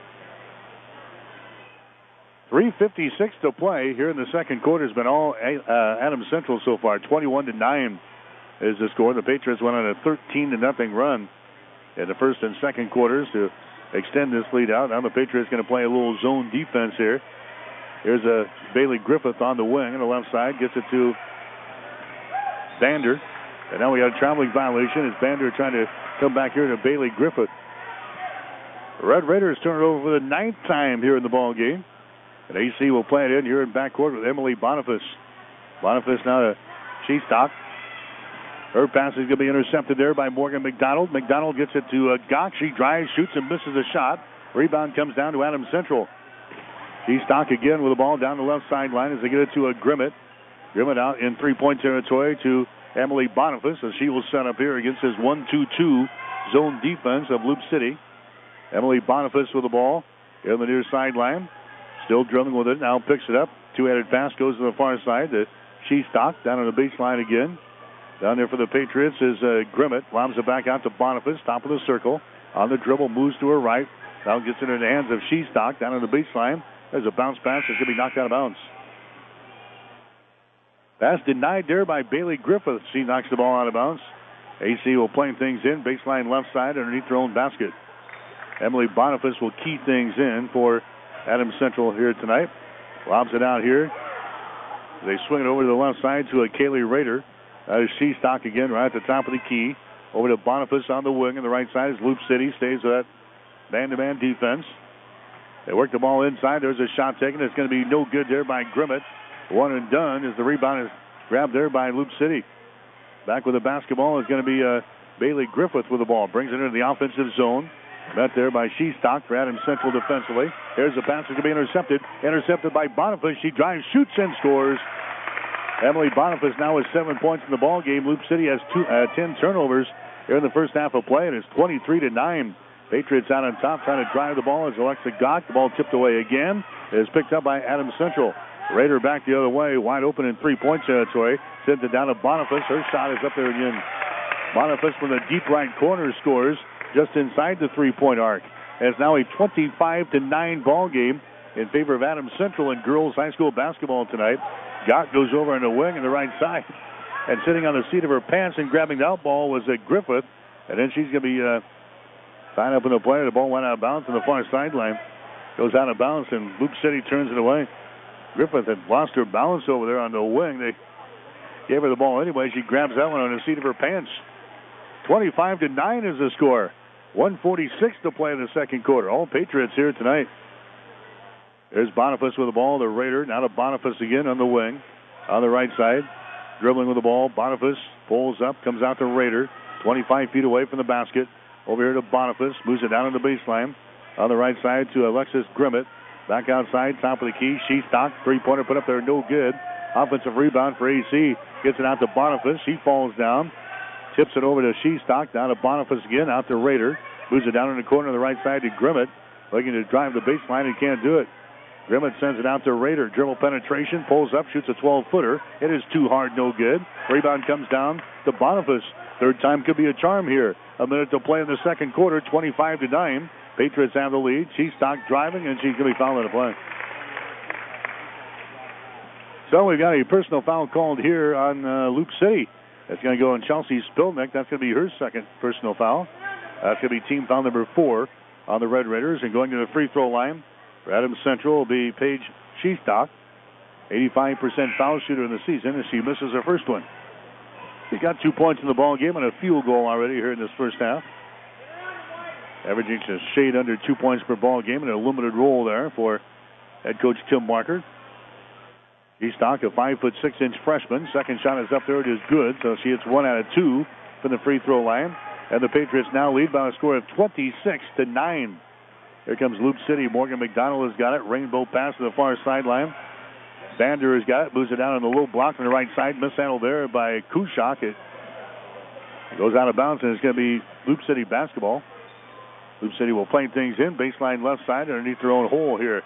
three fifty-six to play here in the second quarter. Has been all uh, Adams Central so far. twenty-one to nine is the score. The Patriots went on a thirteen to nothing run in the first and second quarters to extend this lead out. Now the Patriots going to play a little zone defense here. Here's a Bailey Griffith on the wing on the left side. Gets it to Bander. And now we got a traveling violation as Bander trying to come back here to Bailey Griffith. The Red Raiders turn it over for the ninth time here in the ball game. And A C will play it in here in backcourt with Emily Boniface. Boniface now to Sheestock. Her pass is going to be intercepted there by Morgan McDonald. McDonald gets it to uh, Gach. She drives, shoots, and misses a shot. Rebound comes down to Adams Central. Sheestock again with the ball down the left sideline as they get it to a Grimmett. Grimmett out in three-point territory to Emily Boniface as she will set up here against his one two two zone defense of Loop City. Emily Boniface with the ball in the near sideline. Still dribbling with it. Now picks it up. Two-headed pass goes to the far side to Sheestock down on the baseline again. Down there for the Patriots is uh, Grimmett. Lobs it back out to Boniface. Top of the circle. On the dribble. Moves to her right. Now gets it in the hands of Sheestock down on the baseline. There's a bounce pass that's going to be knocked out of bounds. Pass denied there by Bailey Griffith. She knocks the ball out of bounds. A C will play things in. Baseline left side underneath their own basket. Emily Boniface will key things in for Adams Central here tonight. Lobs it out here. They swing it over to the left side to a Kaylee Rader. That is Sheestock again right at the top of the key. Over to Boniface on the wing. On the right side is Loop City. Stays with that man-to-man defense. They work the ball inside. There's a shot taken. It's going to be no good there by Grimmett. One and done as the rebound is grabbed there by Loop City. Back with the basketball is going to be uh, Bailey Griffith with the ball. Brings it into the offensive zone. Met there by Sheestock for Adams Central defensively. Here's the pass. It's going to be intercepted. Intercepted by Boniface. She drives, shoots, and scores. Emily Boniface now has seven points in the ball game. Loop City has two, uh, ten turnovers here in the first half of play, and it's twenty-three to nine. Patriots out on top trying to drive the ball as Alexa Gach. The ball tipped away again. It is picked up by Adams Central. Raider back the other way, wide open in three-point territory. Sends it down to Boniface. Her shot is up there again. Boniface from the deep right corner scores just inside the three-point arc. And it's now a twenty-five to nine ball game in favor of Adams Central in girls high school basketball tonight. Gach goes over on the wing on the right side. And sitting on the seat of her pants and grabbing the out ball was a Griffith. And then she's going to be uh, tied up in the play. The ball went out of bounds on the far sideline. Goes out of bounds, and Loop City turns it away. Griffith had lost her balance over there on the wing. They gave her the ball anyway. She grabs that one on the seat of her pants. twenty-five to nine is the score. one forty-six to play in the second quarter. All Patriots here tonight. There's Boniface with the ball. The Raider now to Boniface again on the wing. On the right side. Dribbling with the ball. Boniface pulls up. Comes out to Raider. twenty-five feet away from the basket. Over here to Boniface. Moves it down on the baseline. On the right side to Alexis Grimmett. Back outside. Top of the key. Sheestock. Three-pointer put up there. No good. Offensive rebound for A C. Gets it out to Boniface. He falls down. Tips it over to Sheestock. Down to Boniface again. Out to Raider. Moves it down in the corner on the right side to Grimmett. Looking to drive the baseline and can't do it. Grimmett sends it out to Raider. Dribble penetration. Pulls up. Shoots a twelve-footer. It is too hard. No good. Rebound comes down to Boniface. Third time could be a charm here. A minute to play in the second quarter. twenty-five to nine. Patriots have the lead. Sheestock driving, and she's going to be fouled in the play. So we've got a personal foul called here on uh, Loop City. That's going to go on Chelsea Spilnick. That's going to be her second personal foul. That's going to be team foul number four on the Red Raiders. And going to the free throw line for Adams Central will be Paige Sheestock, eighty-five percent foul shooter in the season, as she misses her first one. She got two points in the ball game and a field goal already here in this first half. Averaging a shade under two points per ball game and a limited role there for head coach Tim Walker. Sheestock, a five foot six inch freshman. Second shot is up there. It is good. So she hits one out of two from the free throw line. And the Patriots now lead by a score of twenty-six to nine. Here comes Loop City. Morgan McDonald has got it. Rainbow pass to the far sideline. Bander has got it. Moves it down on the low block on the right side. Mishandled there by Kushak. It goes out of bounds, and it's going to be Loop City basketball. Loop City will play things in. Baseline left side underneath their own hole here.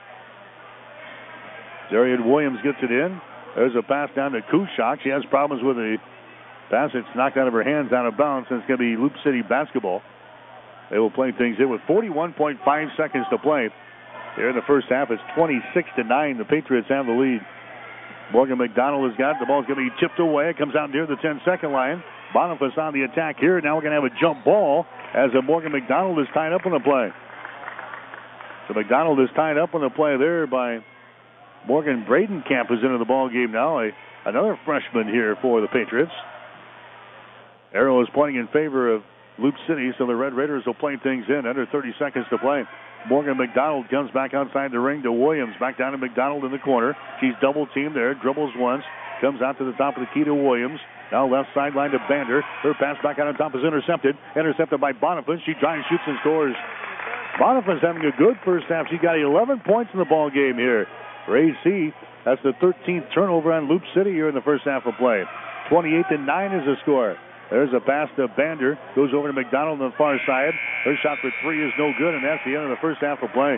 Darian Williams gets it in. There's a pass down to Kushak. She has problems with the pass. It's knocked out of her hands, out of bounds, and it's going to be Loop City basketball. They will play things in with forty-one point five seconds to play. Here in the first half, it's twenty-six to nine. The Patriots have the lead. Morgan McDonald has got it. The ball's going to be chipped away. It comes out near the ten-second line. Boniface on the attack here. Now we're going to have a jump ball as a Morgan McDonald is tied up on the play. So McDonald is tied up on the play there by Morgan Bradenkamp, is into the ball game now. A, another freshman here for the Patriots. Arrow is pointing in favor of Loop City, so the Red Raiders will play things in. Under thirty seconds to play. Morgan McDonald comes back outside the ring to Williams. Back down to McDonald in the corner. She's double-teamed there. Dribbles once. Comes out to the top of the key to Williams. Now left sideline to Bander. Her pass back out on top is intercepted. Intercepted by Boniface. She drives, shoots, and scores. Boniface having a good first half. She got eleven points in the ball game here. For A C, that's the thirteenth turnover on Loop City here in the first half of play. twenty-eight to nine is the score. There's a pass to Bander. Goes over to McDonald on the far side. Her shot for three is no good, and that's the end of the first half of play.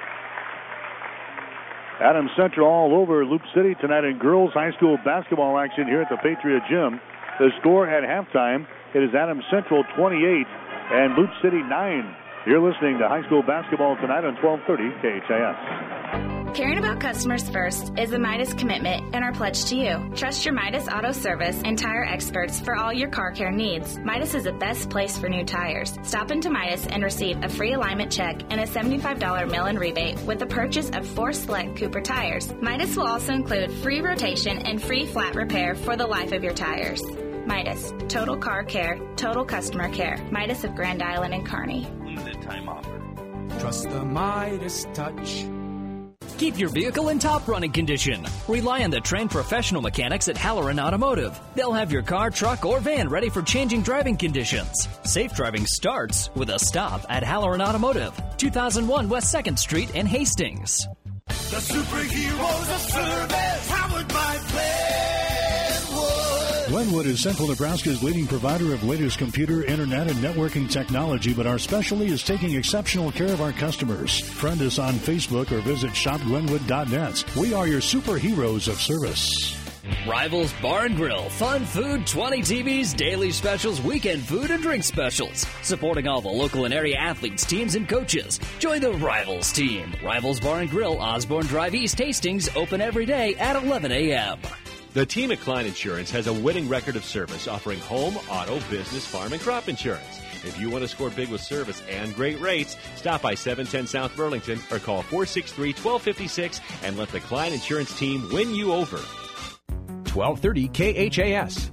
Adams Central all over Loop City tonight in girls high school basketball action here at the Patriot Gym. The score at halftime, it is Adams Central twenty-eight and Loop City nine. You're listening to high school basketball tonight on twelve thirty K H A S. Caring about customers first is a Midas commitment and our pledge to you. Trust your Midas Auto Service and tire experts for all your car care needs. Midas is the best place for new tires. Stop into Midas and receive a free alignment check and a seventy-five dollars mail-in rebate with the purchase of four select Cooper tires. Midas will also include free rotation and free flat repair for the life of your tires. Midas, total car care, total customer care. Midas of Grand Island and Kearney. Limited time offer. Trust the Midas touch. Keep your vehicle in top running condition. Rely on the trained professional mechanics at Halloran Automotive. They'll have your car, truck, or van ready for changing driving conditions. Safe driving starts with a stop at Halloran Automotive, two thousand one West second Street in Hastings. The superheroes of service, powered by Glenwood. Glenwood is Central Nebraska's leading provider of latest computer, internet, and networking technology, but our specialty is taking exceptional care of our customers. Friend us on Facebook or visit shop glenwood dot net. We are your superheroes of service. Rivals Bar and Grill. Fun food, twenty T Vs, daily specials, weekend food, and drink specials. Supporting all the local and area athletes, teams, and coaches. Join the Rivals team. Rivals Bar and Grill, Osborne Drive East, Hastings, open every day at eleven a.m. The team at Klein Insurance has a winning record of service, offering home, auto, business, farm, and crop insurance. If you want to score big with service and great rates, stop by seven ten South Burlington or call four six three, one two five six and let the Klein Insurance team win you over. twelve thirty K H A S.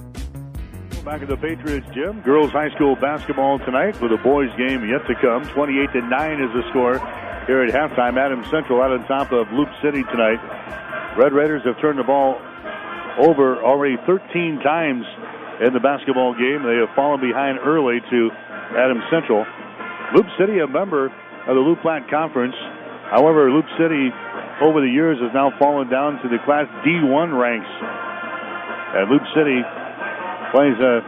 Back at the Patriots Gym. Girls high school basketball tonight with a boys game yet to come. twenty-eight to nine is the score here at halftime. Adams Central out on top of Loop City tonight. Red Raiders have turned the ball over already thirteen times in the basketball game. They have fallen behind early to Adams Central. Loop City, a member of the Loup Platte Conference. However, Loop City over the years has now fallen down to the Class D one ranks. And Loop City plays a,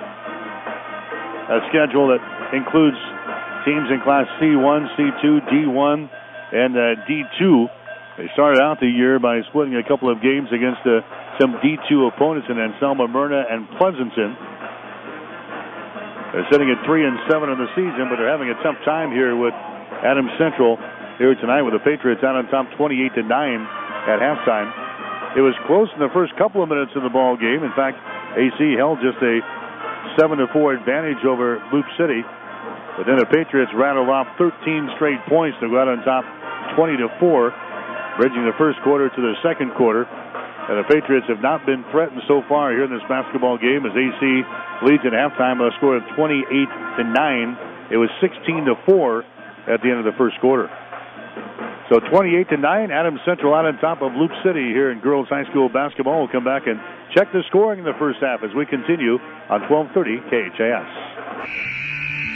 a schedule that includes teams in Class C one, C two, D one, and uh, D two. They started out the year by splitting a couple of games against uh, some D two opponents in Anselma, Myrna, and Pleasanton. They're sitting at three and seven in the season, but they're having a tough time here with Adams Central here tonight with the Patriots out on top twenty-eight to nine at halftime. It was close in the first couple of minutes of the ball game. In fact, A C held just a seven to four advantage over Loop City. But then the Patriots rattled off thirteen straight points to go out on top twenty to four. Bridging the first quarter to the second quarter. And the Patriots have not been threatened so far here in this basketball game as A C leads at halftime by a score of twenty-eight to nine. It was sixteen to four at the end of the first quarter. So twenty-eight to nine, Adams Central out on top of Loop City here in girls high school basketball. We'll come back and check the scoring in the first half as we continue on twelve thirty K H A S.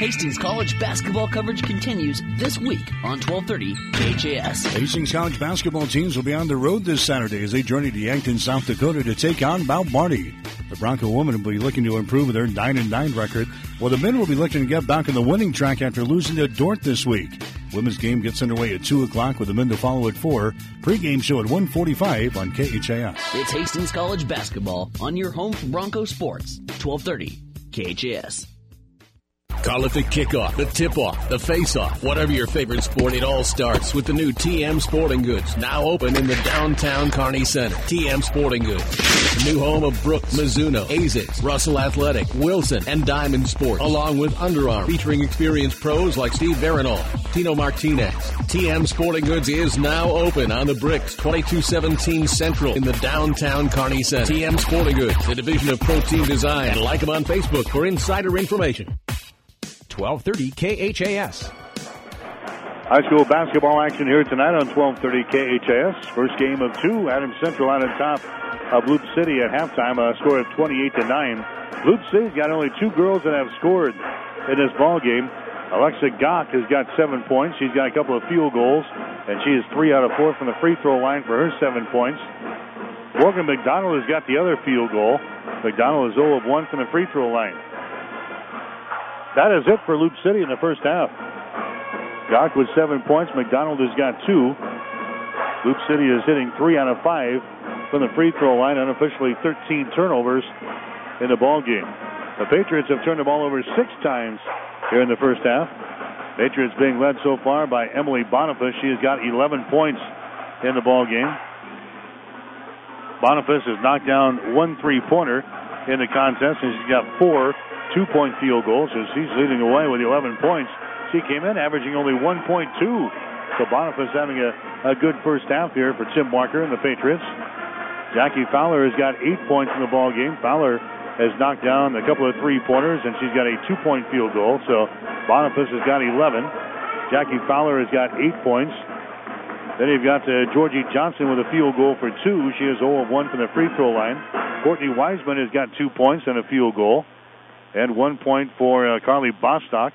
Hastings College basketball coverage continues this week on twelve thirty K H A S. Hastings College basketball teams will be on the road this Saturday as they journey to Yankton, South Dakota to take on Mount Marty. The Bronco women will be looking to improve their nine and nine record, while the men will be looking to get back on the winning track after losing to Dordt this week. Women's game gets underway at two o'clock with the men to follow at four. Pre-game show at one forty-five on K H A S. It's Hastings College basketball on your home for Bronco Sports, twelve thirty K H A S. Call it the kickoff, the tip-off, the face-off. Whatever your favorite sport, it all starts with the new T M Sporting Goods, now open in the downtown Kearney Center. T M Sporting Goods, the new home of Brooke, Mizuno, Asics, Russell Athletic, Wilson, and Diamond Sports, along with Under Armour, featuring experienced pros like Steve Veronal, Tino Martinez. T M Sporting Goods is now open on the Bricks, twenty-two seventeen Central in the downtown Kearney Center. T M Sporting Goods, a division of Pro Team Design, and like them on Facebook for insider information. twelve thirty K H A S. High school basketball action here tonight on twelve thirty K H A S. First game of two. Adams Central out on top of Loop City at halftime. A score of twenty-eight to nine. Loop City's got only two girls that have scored in this ball game. Alexa Gach has got seven points. She's got a couple of field goals, and she is three out of four from the free throw line for her seven points. Morgan McDonald has got the other field goal. McDonald is zero of one from the free throw line. That is it for Loop City in the first half. Gach with seven points. McDonald has got two. Loop City is hitting three out of five from the free throw line. Unofficially thirteen turnovers in the ball game. The Patriots have turned the ball over six times here in the first half. Patriots being led so far by Emily Boniface. She has got eleven points in the ball game. Boniface has knocked down one three-pointer in the contest, and she's got four two-point field goals, so she's leading away with eleven points. She came in averaging only one point two. So Boniface having a, a good first half here for Tim Walker and the Patriots. Jackie Fowler has got eight points in the ball game. Fowler has knocked down a couple of three-pointers, and she's got a two-point field goal. So Boniface has got eleven. Jackie Fowler has got eight points. Then you've got uh, Georgie Johnson with a field goal for two. She is zero of one from the free throw line. Courtney Wiseman has got two points and a field goal. And one point for uh, Carly Bostock.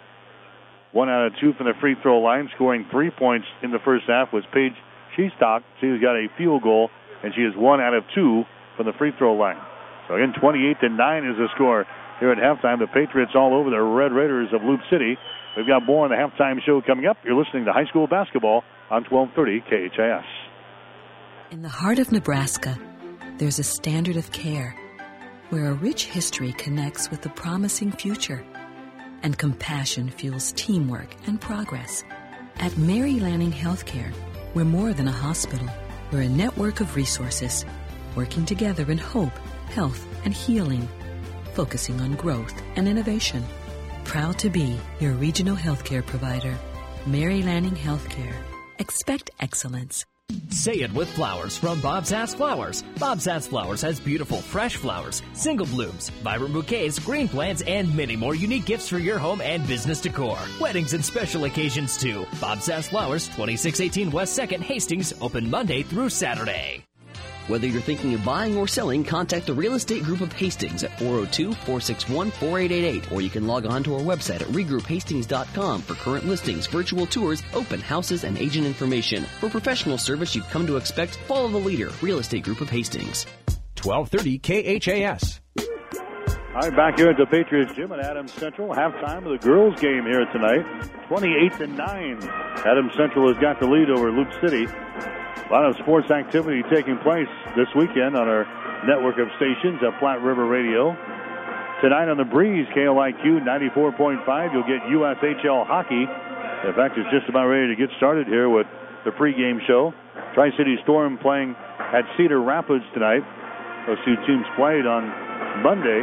One out of two from the free throw line. Scoring three points in the first half was Paige Shestock. She's got a field goal, and she is one out of two from the free throw line. So again, twenty-eight to nine is the score here at halftime. The Patriots all over the Red Raiders of Loop City. We've got more on the halftime show coming up. You're listening to high school basketball on twelve thirty K H A S. In the heart of Nebraska, there's a standard of care where a rich history connects with a promising future, and compassion fuels teamwork and progress. At Mary Lanning Healthcare, we're more than a hospital. We're a network of resources, working together in hope, health, and healing, focusing on growth and innovation. Proud to be your regional healthcare provider. Mary Lanning Healthcare. Expect excellence. Say it with flowers from Bob's Ass Flowers. Bob's Ass Flowers has beautiful fresh flowers, single blooms, vibrant bouquets, green plants, and many more unique gifts for your home and business decor. Weddings and special occasions too. Bob's Ass Flowers, twenty-six eighteen West second, Hastings, open Monday through Saturday. Whether you're thinking of buying or selling, contact the Real Estate Group of Hastings at four oh two, four six one, four eight eight eight, or you can log on to our website at regroup hastings dot com for current listings, virtual tours, open houses, and agent information. For professional service you've come to expect, follow the leader, Real Estate Group of Hastings. twelve thirty K H A S. All right, back here at the Patriots Gym at Adams Central. Halftime of the girls' game here tonight. twenty-eight to nine. Adams Central has got the lead over Loop City. A lot of sports activity taking place this weekend on our network of stations at Platte River Radio. Tonight on the Breeze, K L I Q ninety-four point five, you'll get U S H L hockey. In fact, it's just about ready to get started here with the pregame show. Tri-City Storm playing at Cedar Rapids tonight. Those two teams played on Monday.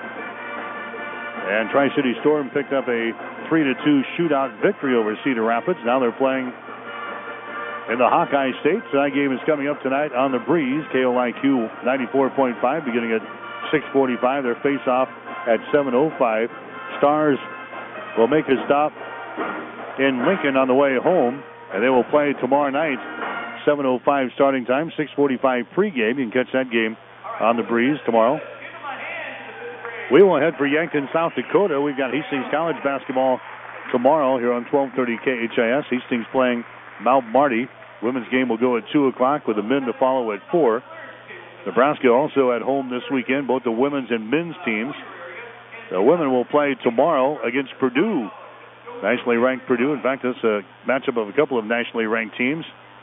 And Tri-City Storm picked up a three to two shootout victory over Cedar Rapids. Now they're playing in the Hawkeye State. So that game is coming up tonight on the Breeze. K O I Q ninety-four point five beginning at six forty-five. Their face-off at seven oh five. Stars will make a stop in Lincoln on the way home, and they will play tomorrow night. seven oh five starting time, six forty-five pregame. You can catch that game on the Breeze tomorrow. We will head for Yankton, South Dakota. We've got Hastings College basketball tomorrow here on twelve thirty K H I S. Hastings playing Mount Marty. Women's game will go at two o'clock with the men to follow at four. Nebraska also at home this weekend, both the women's and men's teams. The women will play tomorrow against Purdue. Nationally ranked Purdue. In fact, it's a matchup of a couple of nationally ranked teams.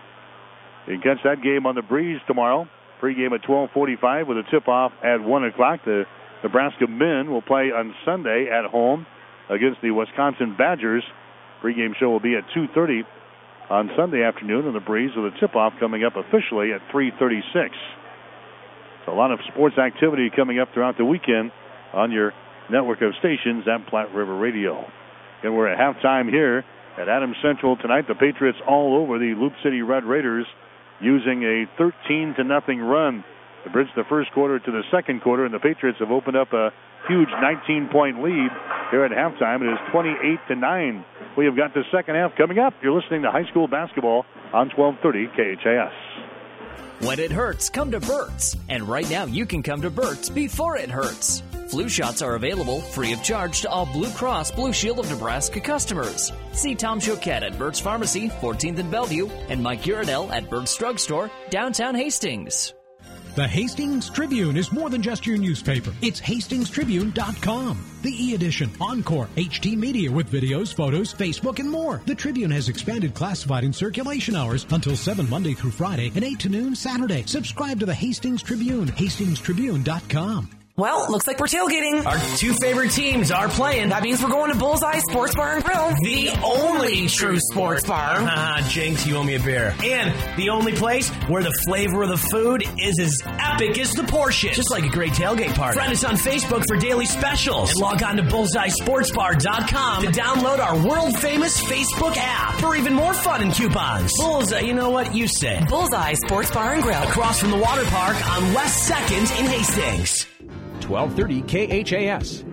You can catch that game on the Breeze tomorrow. Pre-game at twelve forty-five with a tip-off at one o'clock. The Nebraska men will play on Sunday at home against the Wisconsin Badgers. Pre-game show will be at two thirty on Sunday afternoon on the Breeze with a tip-off coming up officially at three thirty-six. So a lot of sports activity coming up throughout the weekend on your network of stations at Platte River Radio. And we're at halftime here at Adams Central tonight. The Patriots all over the Loop City Red Raiders using a thirteen to nothing run to bridge the first quarter to the second quarter, and the Patriots have opened up a huge nineteen-point lead here at halftime. It is twenty-eight to nine. We have got the second half coming up. You're listening to high school basketball on twelve thirty K H A S. When it hurts, come to Burt's. And right now, you can come to Burt's before it hurts. Flu shots are available free of charge to all Blue Cross Blue Shield of Nebraska customers. See Tom Choquette at Burt's Pharmacy, fourteenth and Bellevue, and Mike Uradell at Burt's Drugstore, downtown Hastings. The Hastings Tribune is more than just your newspaper. It's hastings tribune dot com. The e-edition, Encore, H D Media with videos, photos, Facebook, and more. The Tribune has expanded classified and circulation hours until seven Monday through Friday and eight to noon Saturday. Subscribe to the Hastings Tribune, hastings tribune dot com. Well, looks like we're tailgating. Our two favorite teams are playing. That means we're going to Bullseye Sports Bar and Grill. The only true sports bar. Ah, Jinx, you owe me a beer. And the only place where the flavor of the food is as epic as the portion. Just like a great tailgate party. Friend us on Facebook for daily specials. And log on to bullseye sports bar dot com to download our world-famous Facebook app for even more fun and coupons. Bullseye, you know what? You say. Bullseye Sports Bar and Grill. Across from the water park on West second in Hastings. twelve thirty K H A S.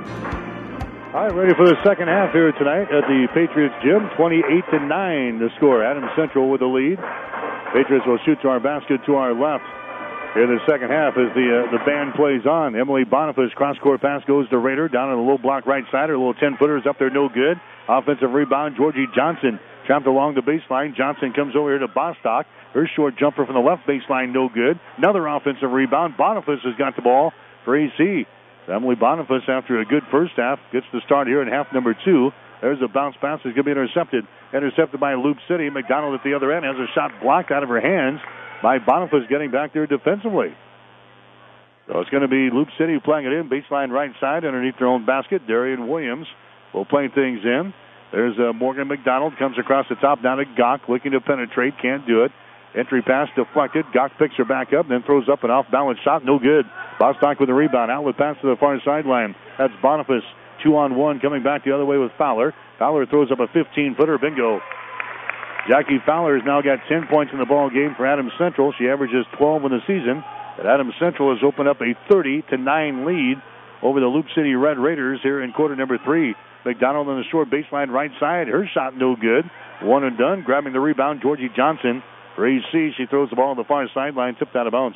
All right, ready for the second half here tonight at the Patriots gym. twenty-eight to nine the score. Adams Central with the lead. Patriots will shoot to our basket to our left. Here in the second half as the uh, the band plays on. Emily Boniface cross-court pass goes to Raider down on the low block right side. Her little ten-footer is up there, no good. Offensive rebound, Georgie Johnson trapped along the baseline. Johnson comes over here to Bostock. Her short jumper from the left baseline, no good. Another offensive rebound. Boniface has got the ball for A C. Emily Boniface, after a good first half, gets the start here in half number two. There's a bounce pass that's going to be intercepted. Intercepted by Loop City. McDonald at the other end has a shot blocked out of her hands by Boniface getting back there defensively. So it's going to be Loop City playing it in, baseline right side underneath their own basket. Darian Williams will play things in. There's uh, Morgan McDonald, comes across the top down to Gok, looking to penetrate, can't do it. Entry pass deflected. Gok picks her back up, then throws up an off-balance shot. No good. Bostock with the rebound. Outlet pass to the far sideline. That's Boniface. Two on one coming back the other way with Fowler. Fowler throws up a fifteen-footer. Bingo. Jackie Fowler has now got ten points in the ball game for Adams Central. She averages twelve in the season. But Adams Central has opened up a thirty to nine lead over the Loop City Red Raiders here in quarter number three. McDonald on the short baseline right side. Her shot no good. One and done. Grabbing the rebound, Georgie Johnson. For A C, she throws the ball on the far sideline, tipped out of bounds.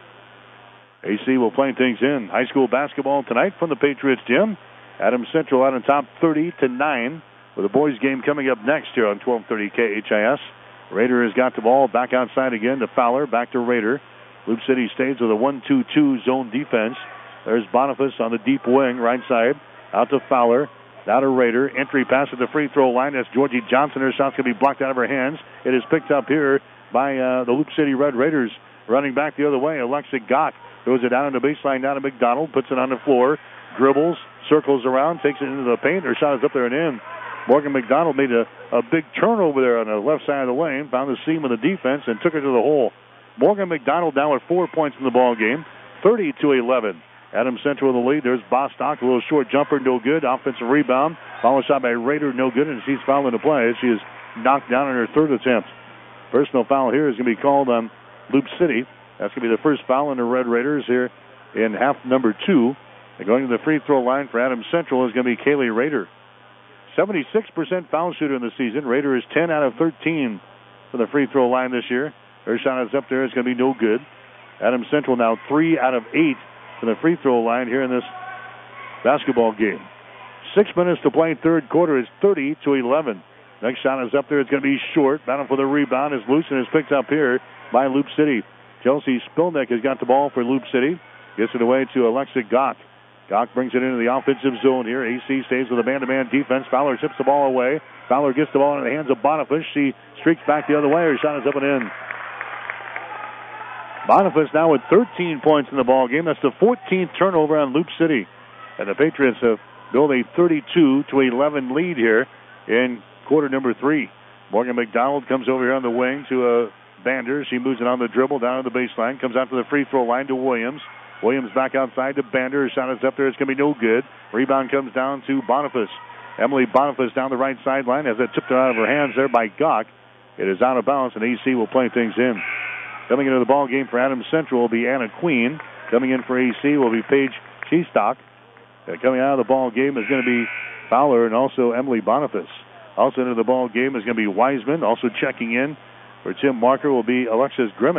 A C will play things in. High school basketball tonight from the Patriots gym. Adams Central out on top thirty to nine with the boys game coming up next here on twelve thirty K H I S. Raider has got the ball back outside again to Fowler, back to Raider. Loop City stays with a one two two zone defense. There's Boniface on the deep wing, right side. Out to Fowler. Out to Raider. Entry pass at the free throw line. That's Georgie Johnson. Her shot's going to be blocked out of her hands. It is picked up here by uh, the Loop City Red Raiders. Running back the other way, Alexa Gott throws it down on the baseline, down to McDonald, puts it on the floor, dribbles, circles around, takes it into the paint. Her shot is up there and in. Morgan McDonald made a, a big turnover there on the left side of the lane, found the seam of the defense, and took it to the hole. Morgan McDonald now with four points in the ball game, thirty to eleven. Adams Central in the lead. There's Bostock, a little short jumper, no good. Offensive rebound, follow shot by Raider, no good, and she's fouling the play. She is knocked down in her third attempt. Personal foul here is going to be called on Loop City. That's going to be the first foul on the Red Raiders here in half number two. And going to the free throw line for Adams Central is going to be Kaylee Raider. seventy-six percent foul shooter in the season. Raider is ten out of thirteen for the free throw line this year. Her shot is up there. It's going to be no good. Adams Central now three out of eight for the free throw line here in this basketball game. Six minutes to play. Third quarter is thirty to eleven. Next shot is up there. It's going to be short. Battle for the rebound is loose and is picked up here by Loop City. Chelsea Spilnick has got the ball for Loop City. Gets it away to Alexa Gok. Gok brings it into the offensive zone here. A C stays with a man-to-man defense. Fowler tips the ball away. Fowler gets the ball in the hands of Boniface. She streaks back the other way. Her shot is up and in. Boniface now with thirteen points in the ball game. That's the fourteenth turnover on Loop City. And the Patriots have built a thirty-two to eleven lead here in quarter number three. Morgan McDonald comes over here on the wing to a Bander. She moves it on the dribble down to the baseline. Comes out to the free throw line to Williams. Williams back outside to Bander. Her shot is up there. It's going to be no good. Rebound comes down to Boniface. Emily Boniface down the right sideline has it tipped out of her hands there by Gok. It is out of bounds, and A C will play things in. Coming into the ball game for Adams Central will be Anna Queen. Coming in for A C will be Paige Shestock. Uh, coming out of the ball game is going to be Fowler and also Emily Boniface. Also into the ball game is going to be Wiseman. Also checking in for Tim Marker will be Alexis Grimmett.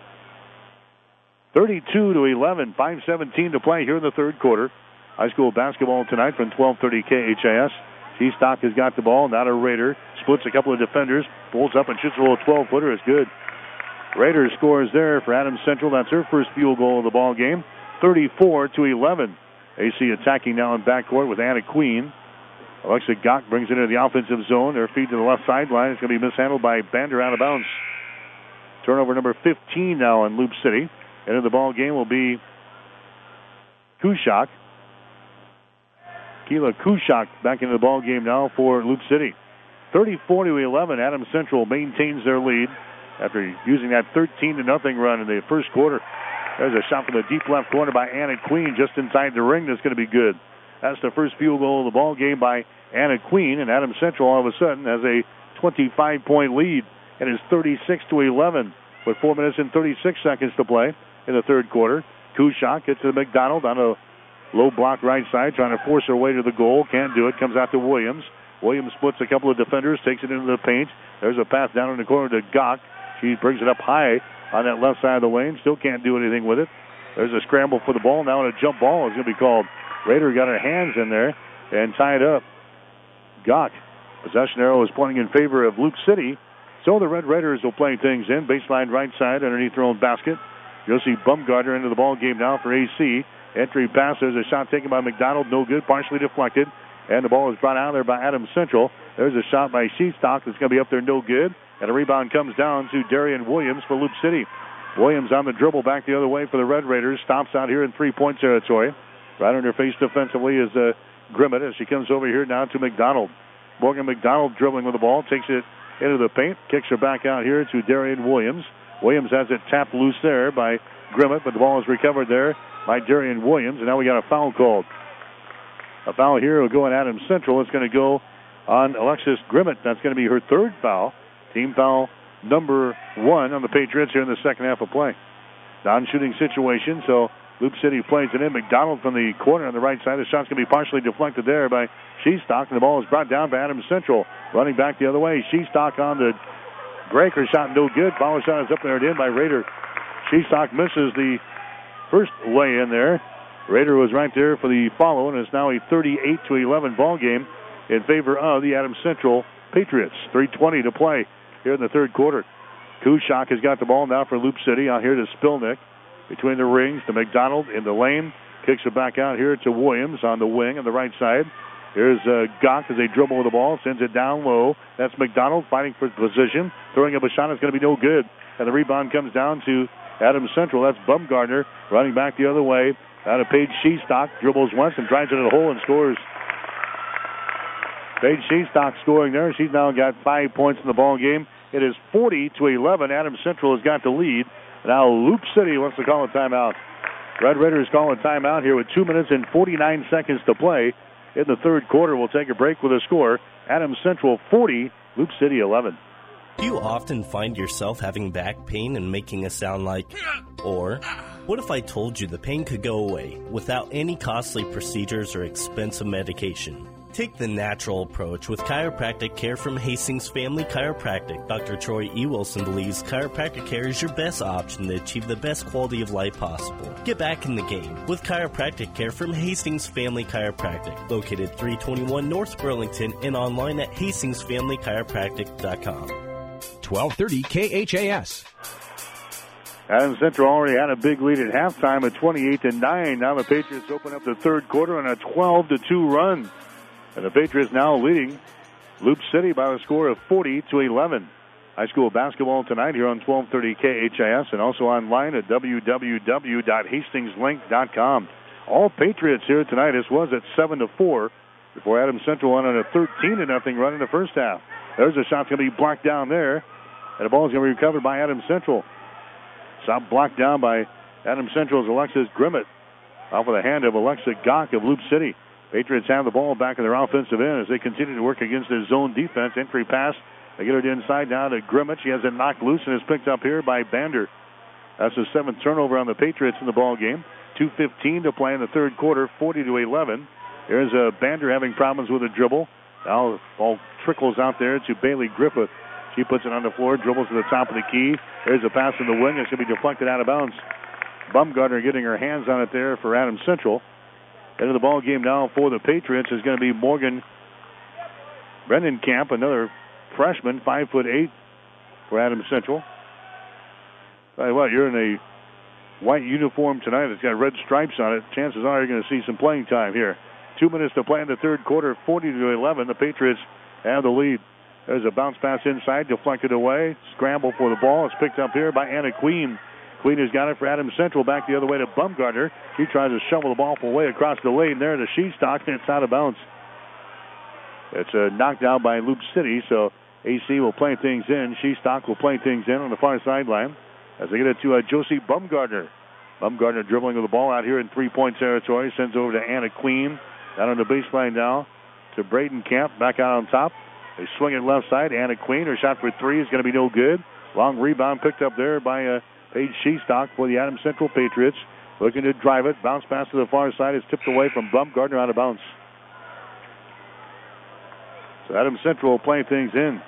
thirty-two to eleven, five seventeen to play here in the third quarter. High school basketball tonight from twelve thirty K H I S. Shestock has got the ball, not a Raider. Splits a couple of defenders, pulls up and shoots a little twelve-footer. It's good. Raider scores there for Adams Central. That's her first field goal of the ball game. thirty-four to eleven. A C attacking now in backcourt with Anna Queen. Alexa Gok brings it into the offensive zone. Their feed to the left sideline. It's going to be mishandled by Bander out of bounds. Turnover number fifteen now in Loop City. Into the ball game will be Kushak. Keela Kushak back into the ball game now for Loop City. thirty-four to eleven. Adams Central maintains their lead after using that thirteen to nothing run in the first quarter. There's a shot from the deep left corner by Anna Queen just inside the ring. That's going to be good. That's the first field goal of the ball game by Anna Queen, and Adams Central all of a sudden has a twenty-five point lead. It is thirty-six to eleven with four minutes and thirty-six seconds to play in the third quarter. Kushak gets to McDonald on a low block right side, trying to force her way to the goal. Can't do it. Comes out to Williams. Williams splits a couple of defenders, takes it into the paint. There's a pass down in the corner to Gok. She brings it up high on that left side of the lane. Still can't do anything with it. There's a scramble for the ball. Now a jump ball is going to be called. Raider got her hands in there and tied up Gok. Possession arrow is pointing in favor of Luke City. So the Red Raiders will play things in. Baseline right side underneath their own basket. You'll see Bumgarner into the ball game now for A C. Entry pass. There's a shot taken by McDonald. No good. Partially deflected. And the ball is brought out there by Adams Central. There's a shot by Shestock that's going to be up there. No good. And a rebound comes down to Darian Williams for Loop City. Williams on the dribble back the other way for the Red Raiders. Stops out here in three-point territory. Right on her face defensively is uh, Grimmett as she comes over here now to McDonald. Morgan McDonald dribbling with the ball. Takes it into the paint. Kicks her back out here to Darian Williams. Williams has it tapped loose there by Grimmett, but the ball is recovered there by Darian Williams. And now we got a foul called. A foul here will go on Adams Central. It's going to go on Alexis Grimmett. That's going to be her third foul. Team foul number one on the Patriots here in the second half of play. Non-shooting situation, so Loop City plays it in. McDonald from the corner on the right side. The shot's going to be partially deflected there by Shestock, and the ball is brought down by Adams Central. Running back the other way. Shestock on the break. Her shot no good. Foul shot is up there and in by Raider. Shestock misses the first lay in there. Raider was right there for the follow, and it's now a thirty-eight to eleven ball game in favor of the Adams Central Patriots. three twenty to play here in the third quarter. Kushak has got the ball now for Loop City. Out here to Spilnick. Between the rings to McDonald in the lane. Kicks it back out here to Williams on the wing on the right side. Here's uh, Gok as they dribble with the ball. Sends it down low. That's McDonald fighting for position. Throwing up a shot is going to be no good. And the rebound comes down to Adams Central. That's Bumgarner running back the other way. Out of Paige Shestock. Dribbles once and drives it in the hole and scores. Paige Shestock scoring there. She's now got five points in the ball game. It is forty to eleven. Adams Central has got the lead. Now Loop City wants to call a timeout. Red Raiders calling a timeout here with two minutes and forty-nine seconds to play in the third quarter. We'll take a break with a score. Adams Central forty, Loop City eleven. Do you often find yourself having back pain and making a sound like, or what if I told you the pain could go away without any costly procedures or expensive medication? Take the natural approach with chiropractic care from Hastings Family Chiropractic. Doctor Troy E. Wilson believes chiropractic care is your best option to achieve the best quality of life possible. Get back in the game with chiropractic care from Hastings Family Chiropractic, located three twenty-one North Burlington and online at hastings family chiropractic dot com. twelve thirty K H A S. Adams Central already had a big lead at halftime at twenty-eight to nine. Now the Patriots open up the third quarter on a twelve to two run. And the Patriots now leading Loop City by a score of forty to eleven. High school basketball tonight here on twelve thirty K H A S and also online at w w w dot hastings link dot com. All Patriots here tonight. This was at seven to four before Adams Central went on a thirteen to nothing run in the first half. There's a shot going to be blocked down there, and the ball is going to be recovered by Adams Central. Shot blocked down by Adams Central's Alexis Grimmett off of the hand of Alexa Gock of Loop City. Patriots have the ball back in their offensive end as they continue to work against their zone defense. Entry pass. They get it inside now to Grimmett. She has it knocked loose and is picked up here by Bander. That's the seventh turnover on the Patriots in the ball game. two fifteen to play in the third quarter, forty to eleven. There's a Bander having problems with a dribble. Now the ball trickles out there to Bailey Griffith. She puts it on the floor, dribbles to the top of the key. There's a pass in the wing. It's going to be deflected out of bounds. Bumgarner getting her hands on it there for Adams Central. Into the ball game now for the Patriots is going to be Morgan Brendenkamp, another freshman, five foot eight for Adams Central. Tell you what, you're in a white uniform tonight. It's got red stripes on it. Chances are you're going to see some playing time here. Two minutes to play in the third quarter, forty to eleven. The Patriots have the lead. There's a bounce pass inside, deflected away. Scramble for the ball. It's picked up here by Anna Queen. Queen has got it for Adams Central. Back the other way to Bumgarner. She tries to shovel the ball away across the lane there to Shestock, and it's out of bounds. It's uh, knocked out by Loop City, so A C will play things in. Shestock will play things in on the far sideline as they get it to uh, Josie Bumgarner. Bumgarner dribbling with the ball out here in three-point territory. Sends over to Anna Queen. Down on the baseline now to Braden Camp. Back out on top. They swing it left side. Anna Queen, her shot for three is going to be no good. Long rebound picked up there by uh, Paige Shestock for the Adams Central Patriots. Looking to drive it. Bounce pass to the far side. It's tipped away from Bumgarner out of bounds. So Adams Central will play things in.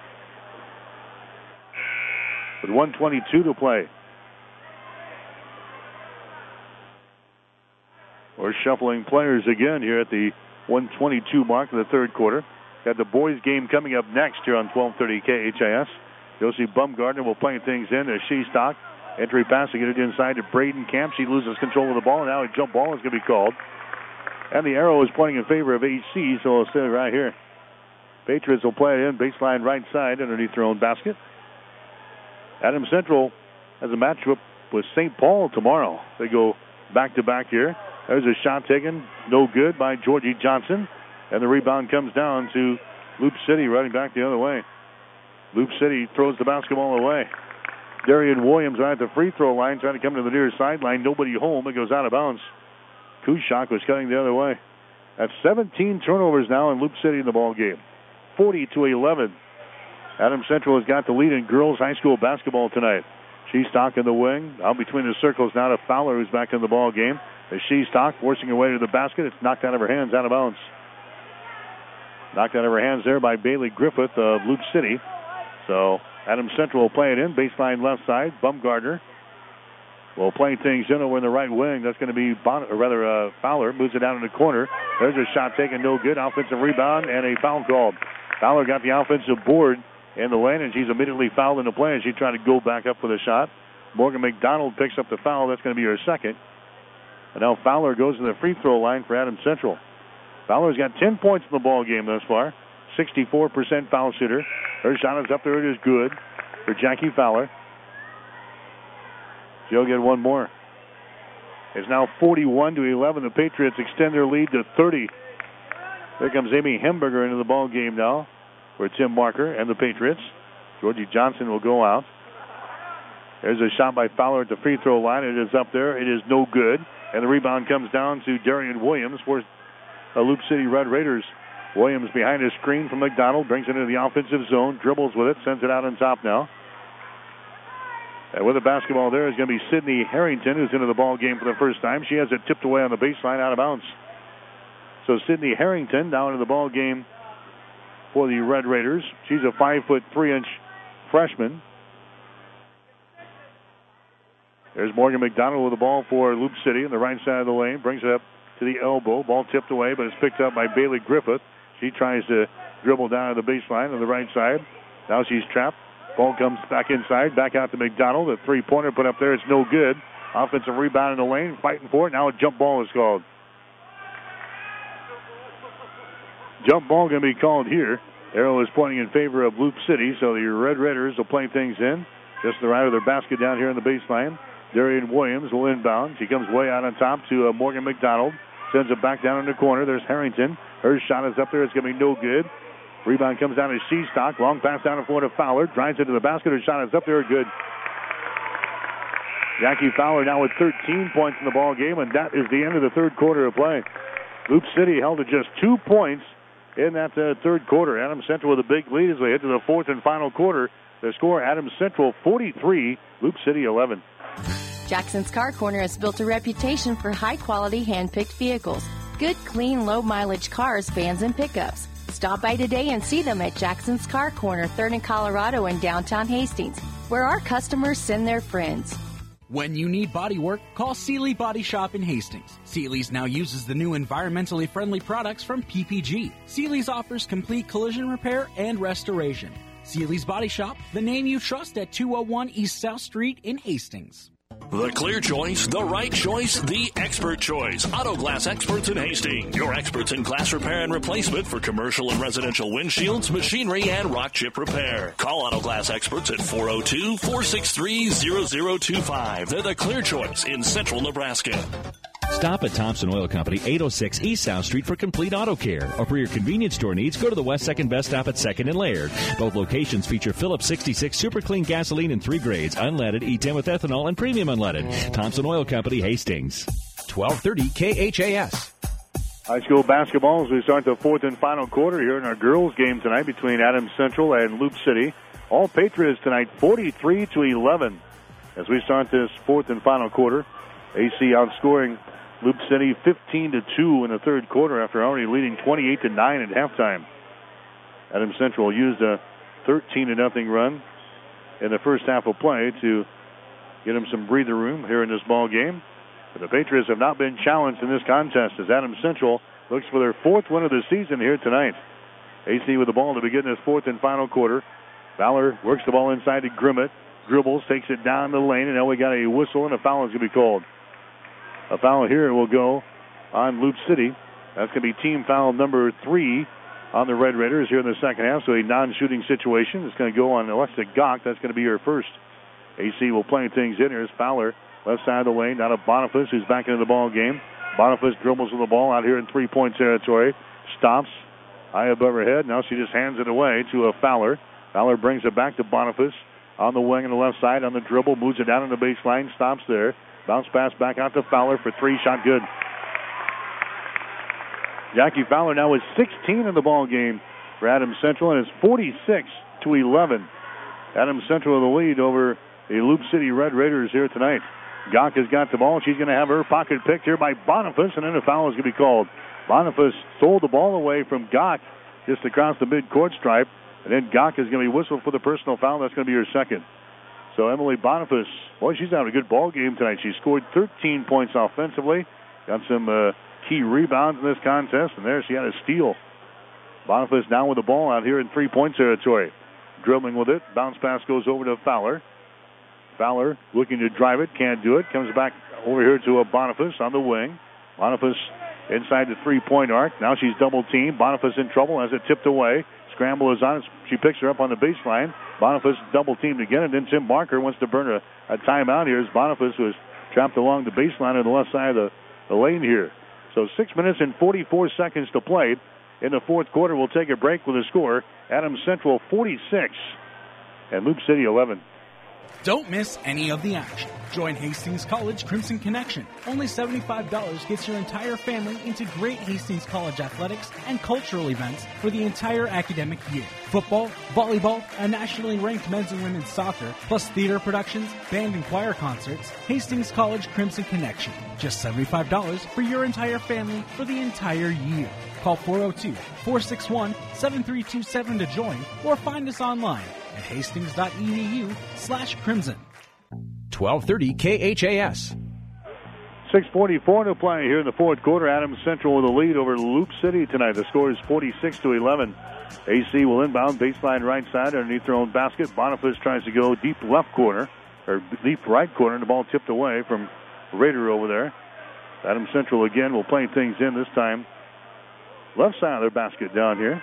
With one twenty-two to play. We're shuffling players again here at the one twenty-two mark of the third quarter. Got the boys game coming up next here on twelve thirty K H A S. Josie Bumgarner will play things in as Shestock. Entry pass to get it inside to Braden Camp. She loses control of the ball. Now a jump ball is going to be called. And the arrow is pointing in favor of A C, so it'll stay right here. Patriots will play it in, baseline right side underneath their own basket. Adams Central has a matchup with Saint Paul tomorrow. They go back-to-back here. There's a shot taken, no good by Georgie Johnson. And the rebound comes down to Loop City, running back the other way. Loop City throws the basketball away. Darian Williams right at the free throw line, trying to come to the near sideline. Nobody home. It goes out of bounds. Kushak was cutting the other way. That's seventeen turnovers now in Loop City in the ball game. forty to eleven. Adams Central has got the lead in girls high school basketball tonight. Shestock in the wing. Out between the circles now to Fowler, who's back in the ball game. As Shestock forcing her way to the basket, it's knocked out of her hands, out of bounds. Knocked out of her hands there by Bailey Griffith of Loop City. So Adams Central will play it in. Baseline left side. Bumgarner will play things in over in the right wing. That's going to be, bon- or rather, uh, Fowler. Moves it down in the corner. There's a shot taken, no good. Offensive rebound and a foul called. Fowler got the offensive board in the lane, and she's immediately fouled in the play as she tried to go back up for the shot. Morgan McDonald picks up the foul. That's going to be her second. And now Fowler goes to the free throw line for Adams Central. Fowler's got ten points in the ball game thus far. sixty-four percent foul shooter. Her shot is up there. It is good for Jackie Fowler. She'll get one more. It's now forty-one to eleven. The Patriots extend their lead to thirty. There comes Amy Hemberger into the ball game now for Tim Marker and the Patriots. Georgie Johnson will go out. There's a shot by Fowler at the free throw line. It is up there. It is no good. And the rebound comes down to Darian Williams for the Loop City Red Raiders. Williams behind his screen from McDonald, brings it into the offensive zone, dribbles with it, sends it out on top now. And with the basketball there is going to be Sydney Harrington, who's into the ball game for the first time. She has it tipped away on the baseline, out of bounds. So Sydney Harrington down in the ball game for the Red Raiders. She's a five foot three inch freshman. There's Morgan McDonald with the ball for Loop City on the right side of the lane. Brings it up to the elbow. Ball tipped away, but it's picked up by Bailey Griffith. She tries to dribble down to the baseline on the right side. Now she's trapped. Ball comes back inside, back out to McDonald. The three-pointer put up there. It's no good. Offensive rebound in the lane, fighting for it. Now a jump ball is called. Jump ball going to be called here. Arrow is pointing in favor of Loop City, so the Red Raiders will play things in. Just to the right of their basket down here in the baseline. Darian Williams will inbound. She comes way out on top to uh, Morgan McDonald. Sends it back down in the corner. There's Harrington. Her shot is up there. It's going to be no good. Rebound comes down to Shestock. Long pass down the floor to Fowler. Drives into the basket. Her shot is up there. Good. Jackie Fowler now with thirteen points in the ball game, and that is the end of the third quarter of play. Loop City held to just two points in that uh, third quarter. Adams Central with a big lead as we head to the fourth and final quarter. The score, Adams Central forty-three, Loop City eleven. Jackson's Car Corner has built a reputation for high-quality hand-picked vehicles. Good, clean, low-mileage cars, vans, and pickups. Stop by today and see them at Jackson's Car Corner, third and Colorado in downtown Hastings, where our customers send their friends. When you need body work, call Seeley Body Shop in Hastings. Seeley's now uses the new environmentally friendly products from P P G. Seeley's offers complete collision repair and restoration. Seeley's Body Shop, the name you trust at two oh one East South Street in Hastings. The clear choice, the right choice, the expert choice. Auto Glass Experts in Hastings. Your experts in glass repair and replacement for commercial and residential windshields, machinery, and rock chip repair. Call Auto Glass Experts at four oh two, four six three, zero zero two five. They're the clear choice in central Nebraska. Stop at Thompson Oil Company, eight oh six East South Street for complete auto care. Or for your convenience store needs, go to the West second Best Stop at second and Laird. Both locations feature Phillips sixty-six Super Clean gasoline in three grades, unleaded, E ten with ethanol, and premium unleaded. Thompson Oil Company, Hastings. twelve thirty K H A S. High school basketball as we start the fourth and final quarter here in our girls' game tonight between Adams Central and Loop City. All Patriots tonight, forty-three to eleven. As we start this fourth and final quarter, A C outscoring Loop City fifteen to two in the third quarter after already leading twenty-eight to nine at halftime. Adams Central used a thirteen to nothing run in the first half of play to get them some breather room here in this ball game. But the Patriots have not been challenged in this contest as Adams Central looks for their fourth win of the season here tonight. A C with the ball to begin this fourth and final quarter. Fowler works the ball inside to Grimmett. Dribbles, takes it down the lane, and now we got a whistle and a foul is going to be called. A foul here will go on Loop City. That's going to be team foul number three on the Red Raiders here in the second half. So a non-shooting situation. It's going to go on Alexa Gach. That's going to be her first. A C will play things in. Here's Fowler, left side of the lane. Now to Boniface, who's back into the ball game. Boniface dribbles with the ball out here in three-point territory. Stops high above her head. Now she just hands it away to a Fowler. Fowler brings it back to Boniface on the wing on the left side on the dribble. Moves it down on the baseline. Stops there. Bounce pass back out to Fowler for three. Shot good. Jackie Fowler now with sixteen in the ball game for Adams Central, and it's forty-six to eleven. Adams Central with the lead over the Loop City Red Raiders here tonight. Gach has got the ball. She's going to have her pocket picked here by Boniface, and then a foul is going to be called. Boniface stole the ball away from Gach just across the mid-court stripe, and then Gach is going to be whistled for the personal foul. That's going to be her second. So Emily Boniface, boy, she's having a good ball game tonight. She scored thirteen points offensively, got some uh, key rebounds in this contest, and there she had a steal. Boniface down with the ball out here in three-point territory. Dribbling with it. Bounce pass goes over to Fowler. Fowler looking to drive it, can't do it. Comes back over here to a Boniface on the wing. Boniface inside the three-point arc. Now she's double-teamed. Boniface in trouble as it tipped away. Scramble is on. She picks her up on the baseline. Boniface double-teamed again, and then Tim Barker wants to burn a, a timeout here as Boniface was trapped along the baseline on the left side of the, the lane here. So six minutes and forty-four seconds to play in the fourth quarter. We'll take a break with a score. Adams Central forty-six and Loop City eleven. Don't miss any of the action. Join Hastings College Crimson Connection. Only seventy-five dollars gets your entire family into great Hastings College athletics and cultural events for the entire academic year. Football, volleyball, a nationally ranked men's and women's soccer, plus theater productions, band and choir concerts. Hastings College Crimson Connection. Just seventy-five dollars for your entire family for the entire year. Call four oh two, four six one, seven three two seven to join or find us online at hastings.edu slash crimson. twelve thirty K H A S. six forty-four to play here in the fourth quarter. Adams Central with a lead over Loop City tonight. The score is forty-six to eleven. A C will inbound baseline right side underneath their own basket. Boniface tries to go deep left corner, or deep right corner, and the ball tipped away from Raider over there. Adams Central again will play things in this time. Left side of their basket down here.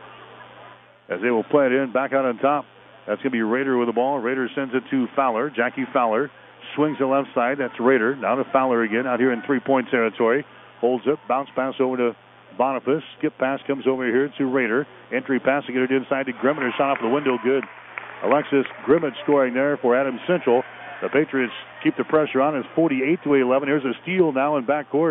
As they will play it in, back out on top. That's going to be Raider with the ball. Raider sends it to Fowler. Jackie Fowler swings the left side. That's Raider. Now to Fowler again out here in three-point territory. Holds it. Bounce pass over to Boniface. Skip pass comes over here to Raider. Entry pass to get it inside to Grimmett. Her shot off the window. Good. Alexis Grimmett scoring there for Adams Central. The Patriots keep the pressure on. It's forty-eight to eleven. Here's a steal now in backcourt.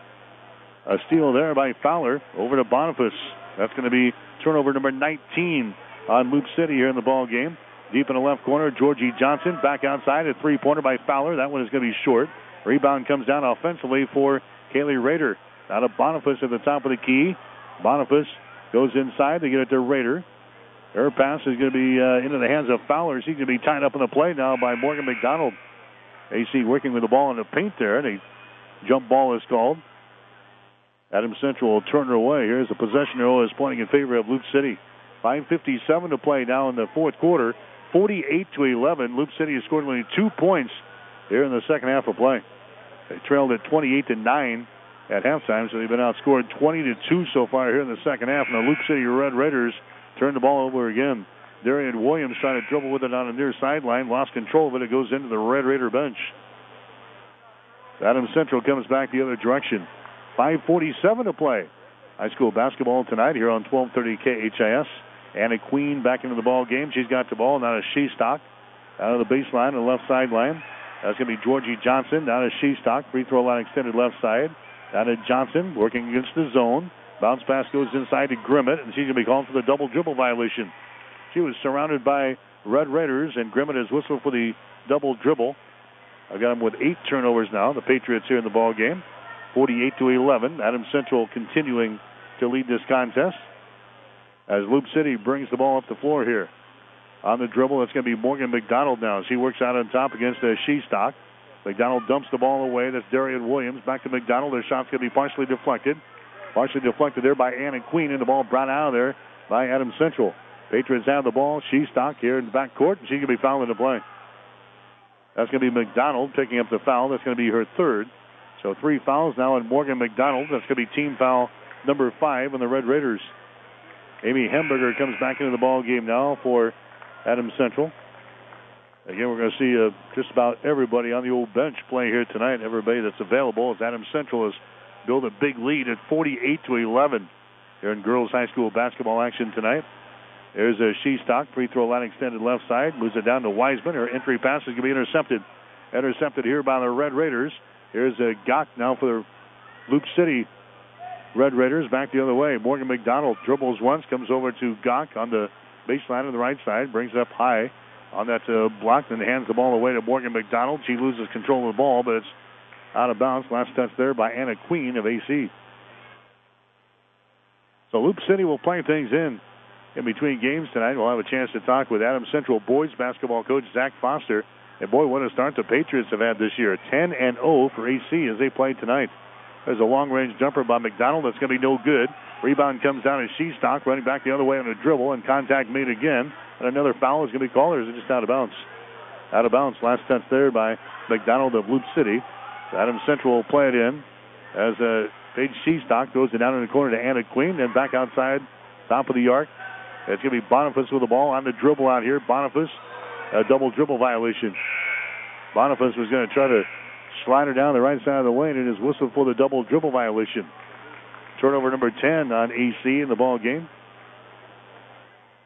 A steal there by Fowler over to Boniface. That's going to be turnover number nineteen on Loop City here in the ball game. Deep in the left corner, Georgie Johnson back outside. A three-pointer by Fowler. That one is going to be short. Rebound comes down offensively for Kaylee Raider. Now to Boniface at the top of the key. Boniface goes inside to get it to Raider. Her pass is going to be uh, into the hands of Fowler. She's going to be tied up in the play now by Morgan McDonald. A C working with the ball in the paint there. And a jump ball is called. Adams Central will turn her away. Here's the possession arrow is pointing in favor of Loop City. five fifty-seven to play now in the fourth quarter. forty-eight to eleven. Loop City has scored only two points here in the second half of play. They trailed at twenty-eight to nine at halftime, so they've been outscored twenty to two so far here in the second half. And the Loop City Red Raiders turn the ball over again. Darian Williams trying to dribble with it on the near sideline. Lost control of it. It goes into the Red Raider bench. Adams Central comes back the other direction. five forty-seven to play. High school basketball tonight here on twelve thirty K H I S. Anna Queen back into the ball game. She's got the ball. Now to Shestock. Out of the baseline on the left sideline. That's going to be Georgie Johnson. Down to Shestock. Free throw line extended left side. Down to Johnson working against the zone. Bounce pass goes inside to Grimmett, and she's going to be called for the double dribble violation. She was surrounded by Red Raiders, and Grimmett has whistled for the double dribble. I've got them with eight turnovers now. The Patriots here in the ball game. forty-eight to eleven. Adams Central continuing to lead this contest as Loop City brings the ball up the floor here. On the dribble, it's going to be Morgan McDonald now. She works out on top against uh, Shestock. McDonald dumps the ball away. That's Darian Williams. Back to McDonald. Their shot's going to be partially deflected. Partially deflected there by Anna Queen, and the ball brought out of there by Adams Central. Patriots have the ball. Shestock here in the backcourt, and she's going to be fouled into play. That's going to be McDonald picking up the foul. That's going to be her third. So three fouls now on Morgan McDonald. That's going to be team foul number five on the Red Raiders. Amy Hemberger comes back into the ball game now for Adams Central. Again, we're going to see uh, just about everybody on the old bench play here tonight. Everybody that's available as Adams Central has built a big lead at forty-eight to eleven here in girls high school basketball action tonight. There's a Shestock. Free throw line extended left side. Moves it down to Wiseman. Her entry pass is going to be intercepted. Intercepted here by the Red Raiders. Here's a Gach now for the Loop City Red Raiders. Back the other way. Morgan McDonald dribbles once. Comes over to Gach on the baseline on the right side. Brings it up high on that uh, block. Then hands the ball away to Morgan McDonald. She loses control of the ball, but it's out of bounds. Last touch there by Anna Queen of A C. So Loop City will play things in in between games tonight. We'll have a chance to talk with Adams Central boys basketball coach Zach Foster. And boy, what a start the Patriots have had this year. ten and oh for A C as they play tonight. There's a long-range jumper by McDonald that's going to be no good. Rebound comes down to Shestock, running back the other way on a dribble, and contact made again. And another foul is going to be called, or is it just out of bounds? Out of bounds. Last touch there by McDonald of Loop City. Adams Central will play it in as uh, Paige Shestock throws it down in the corner to Anna Queen, then back outside, top of the arc. It's going to be Boniface with the ball on the dribble out here. Boniface, a double dribble violation. Boniface was going to try to slide her down the right side of the lane, and is whistled for the double dribble violation. Turnover number ten on A C in the ball game.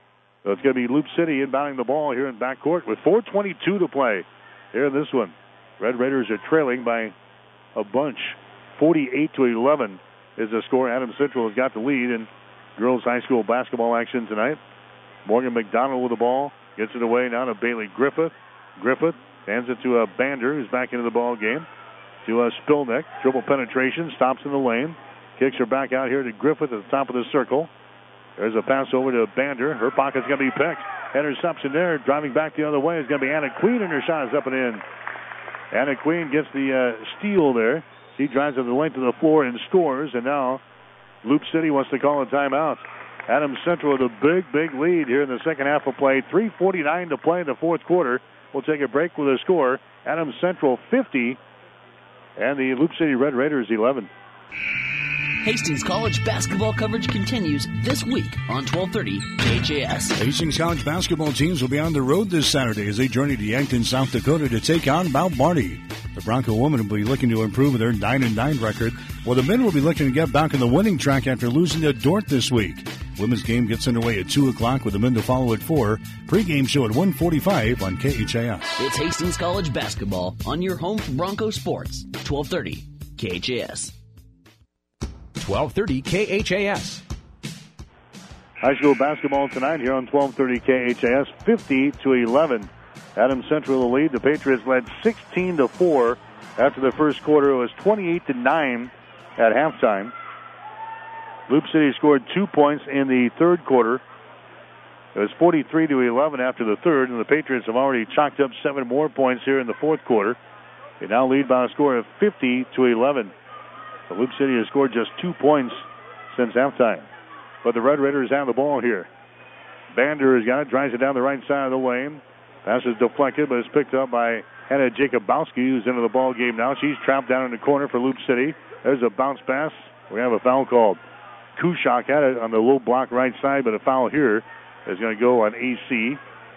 So it's going to be Loop City inbounding the ball here in backcourt with four twenty-two to play here in this one. Red Raiders are trailing by a bunch. forty-eight to eleven is the score. Adams Central has got the lead in girls high school basketball action tonight. Morgan McDonald with the ball. Gets it away now to Bailey Griffith. Griffith hands it to a Bander, who's back into the ball game. To a Spilneck. Dribble penetration. Stops in the lane. Kicks her back out here to Griffith at the top of the circle. There's a pass over to Bander. Her pocket's going to be picked. Interception there. Driving back the other way is going to be Anna Queen, and her shot is up and in. Anna Queen gets the uh, steal there. She drives to the length of the floor and scores, and now Loop City wants to call a timeout. Adams Central with a big, big lead here in the second half of play. three forty-nine to play in the fourth quarter. We'll take a break with a score. Adams Central fifty, and the Loop City Red Raiders eleven. Hastings College basketball coverage continues this week on twelve thirty K H A S. Hastings College basketball teams will be on the road this Saturday as they journey to Yankton, South Dakota to take on Mount Marty. The Bronco women will be looking to improve their nine and nine record, while the men will be looking to get back on the winning track after losing to Dordt this week. Women's game gets underway at two o'clock with the men to follow at four. Pre-game show at one forty-five on K H A S. It's Hastings College basketball on your home for Bronco Sports, twelve thirty K H A S. twelve thirty K H A S. High school basketball tonight here on twelve thirty K H A S, fifty to eleven. Adams Central the lead. The Patriots led sixteen to four after the first quarter. It was twenty-eight to nine at halftime. Loop City scored two points in the third quarter. It was forty-three to eleven after the third, and the Patriots have already chalked up seven more points here in the fourth quarter. They now lead by a score of fifty to eleven. The Loop City has scored just two points since halftime. But the Red Raiders have the ball here. Bander has got it, drives it down the right side of the lane. Pass is deflected, but it's picked up by Hannah Jacobowski, who's into the ball game now. She's trapped down in the corner for Loop City. There's a bounce pass. We have a foul called. Kushak had it on the low block right side, but a foul here is going to go on A C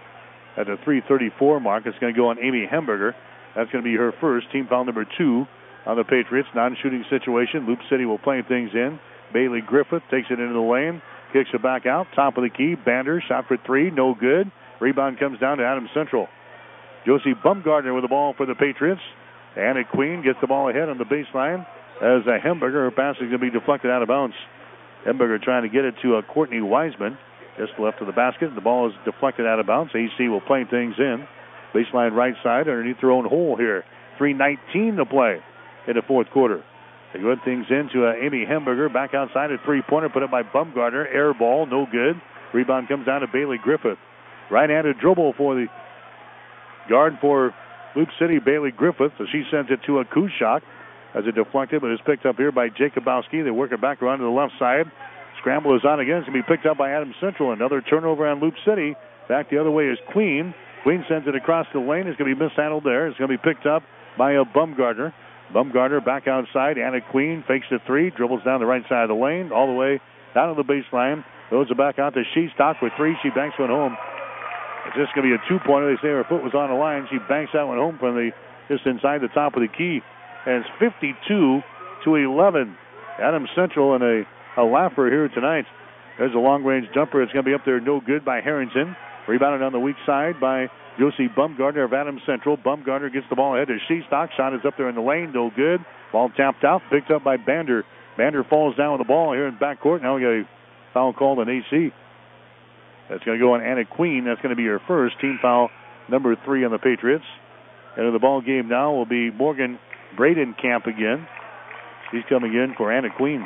at the three thirty-four mark. It's going to go on Amy Hemberger. That's going to be her first. Team foul number two on the Patriots. Non-shooting situation. Loop City will play things in. Bailey Griffith takes it into the lane. Kicks it back out. Top of the key. Bander shot for three. No good. Rebound comes down to Adams Central. Josie Bumgardner with the ball for the Patriots. Anna Queen gets the ball ahead on the baseline. As a Hemberger, her pass is going to be deflected out of bounds. Hemberger trying to get it to a Courtney Wiseman. Just left of the basket. The ball is deflected out of bounds. A C will play things in. Baseline right side underneath their own hole here. three nineteen to play in the fourth quarter. They good things into uh, Amy Hemberger. Back outside, a three-pointer put up by Bumgardner. Air ball, no good. Rebound comes down to Bailey Griffith. Right-handed dribble for the guard for Loop City, Bailey Griffith. So she sends it to a Kushak as it deflected, but it's picked up here by Jacobowski. They work it back around to the left side. Scramble is on again. It's going to be picked up by Adams Central. Another turnover on Loop City. Back the other way is Queen. Queen sends it across the lane. It's going to be mishandled there. It's going to be picked up by a Bumgardner. Bumgardner back outside. Anna Queen fakes the three. Dribbles down the right side of the lane. All the way down to the baseline. Throws it back out to Shestock for three. She banks one home. It's just going to be a two-pointer. They say her foot was on the line. She banks that one home from the just inside the top of the key. And it's fifty-two to eleven. Adams Central in a, a laugher here tonight. There's a long-range jumper. It's going to be up there, no good by Harrington. Rebounded on the weak side by Josie Bumgardner of Adams Central. Bumgardner gets the ball ahead to Shestock. Shot is up there in the lane, no good. Ball tapped out, picked up by Bander. Bander falls down with the ball here in backcourt. Now we got a foul called on A C. That's going to go on Anna Queen. That's going to be her first. Team foul number three on the Patriots. Into the ball game now will be Morgan Bradenkamp again. He's coming in for Anna Queen.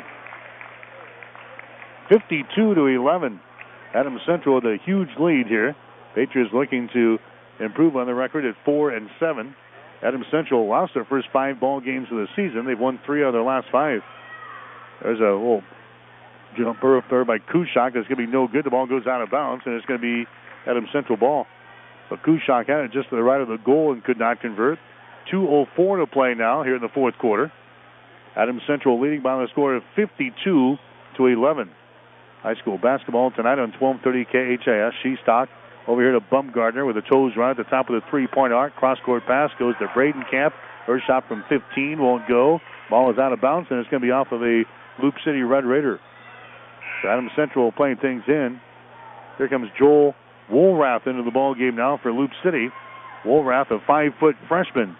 fifty-two to eleven. Adams Central with a huge lead here. Patriots looking to improve on the record at four and seven. Adams Central lost their first five ball games of the season. They've won three of their last five. There's a little jumper up there by Kushak. That's going to be no good. The ball goes out of bounds, and it's going to be Adams Central ball. But Kushak had it just to the right of the goal and could not convert. two oh four to play now here in the fourth quarter. Adams Central leading by the score of fifty-two to eleven. High school basketball tonight on twelve thirty K H A S. Shestock over here to Bumgardner with the toes right at the top of the three-point arc. Cross-court pass goes to Bradenkamp. Her shot from fifteen won't go. Ball is out of bounds, and it's going to be off of a Loop City Red Raider. So Adams Central playing things in. Here comes Joel Woolrath into the ball game now for Loop City. Woolrath, a five-foot freshman.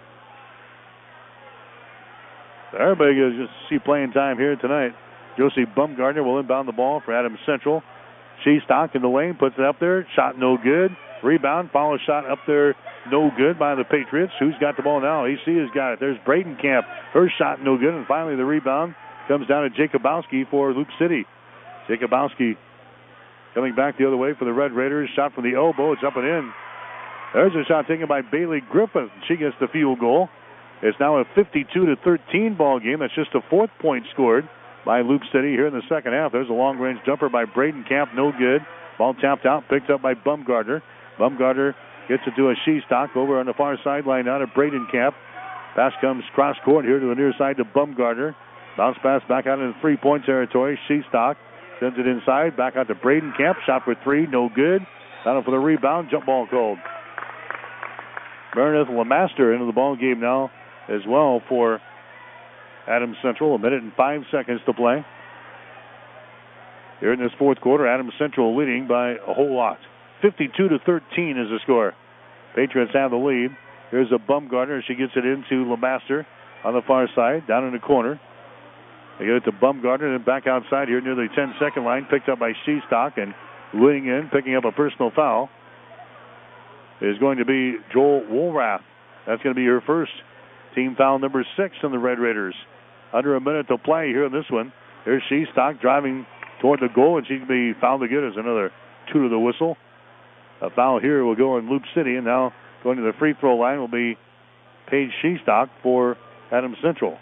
Everybody goes just see playing time here tonight. Josie Bumgardner will inbound the ball for Adams Central. Shestock in the lane, puts it up there. Shot no good. Rebound, follow shot up there, no good by the Patriots. Who's got the ball now? A C has got it. There's Braden Camp. Her shot no good. And finally the rebound comes down to Jacobowski for Loop City. Jacobowski coming back the other way for the Red Raiders. Shot from the elbow. It's up and in. There's a shot taken by Bailey Griffith. She gets the field goal. It's now a fifty-two to thirteen ball game. That's just a fourth point scored by Loop City here in the second half. There's a long-range jumper by Braden Camp. No good. Ball tapped out. Picked up by Bumgardner. Bumgardner gets it to a Shestock over on the far sideline now to Braden Camp. Pass comes cross court here to the near side to Bumgardner. Bounce pass back out into three-point territory. Shestock sends it inside. Back out to Braden Camp. Shot for three. No good. Down for the rebound. Jump ball called. Meredith Lemaster into the ball game now as well for Adams Central. A minute and five seconds to play. Here in this fourth quarter, Adams Central leading by a whole lot. fifty-two to thirteen is the score. Patriots have the lead. Here's a Bumgardner. She gets it into Lemaster on the far side, down in the corner. They get it to Bumgardner, then back outside here near the ten-second line. Picked up by Shestock, and leading in, picking up a personal foul, is going to be Joel Woolrath. That's going to be her first. Team foul number six on the Red Raiders. Under a minute to play here in this one. There's Shestock driving toward the goal, and she's going to be fouled again as another two to the whistle. A foul here will go in Loop City, and now going to the free throw line will be Paige Shestock for Adams Central.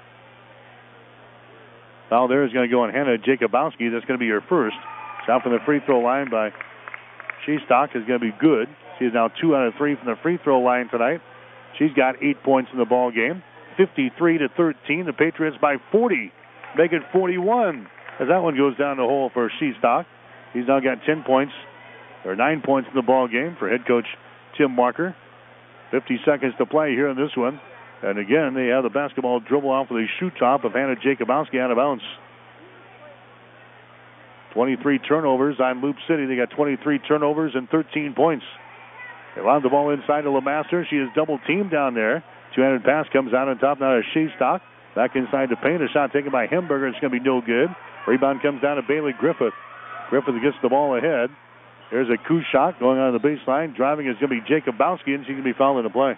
Foul there is going to go on Hannah Jacobowski. That's going to be her first. Shot from the free throw line by Shestock is going to be good. She is now two out of three from the free throw line tonight. She's got eight points in the ball game. fifty-three to thirteen. The Patriots by forty. Make it forty-one. As that one goes down the hole for Shestock. He's now got ten points, or nine points in the ball game for head coach Tim Marker. fifty seconds to play here in this one. And again, they have the basketball dribble off with a shoot top of Hannah Jacobowski out of bounds. twenty-three turnovers on Loop City. They got twenty-three turnovers and thirteen points. They allowed the ball inside to Lemaster. She is double teamed down there. Two-handed pass comes out on top now to Shestock. Back inside the paint. A shot taken by Hemberger. It's going to be no good. Rebound comes down to Bailey Griffith. Griffith gets the ball ahead. There's a coup shot going on the baseline. Driving is going to be Jacobowski, and she's going to be fouled in the play.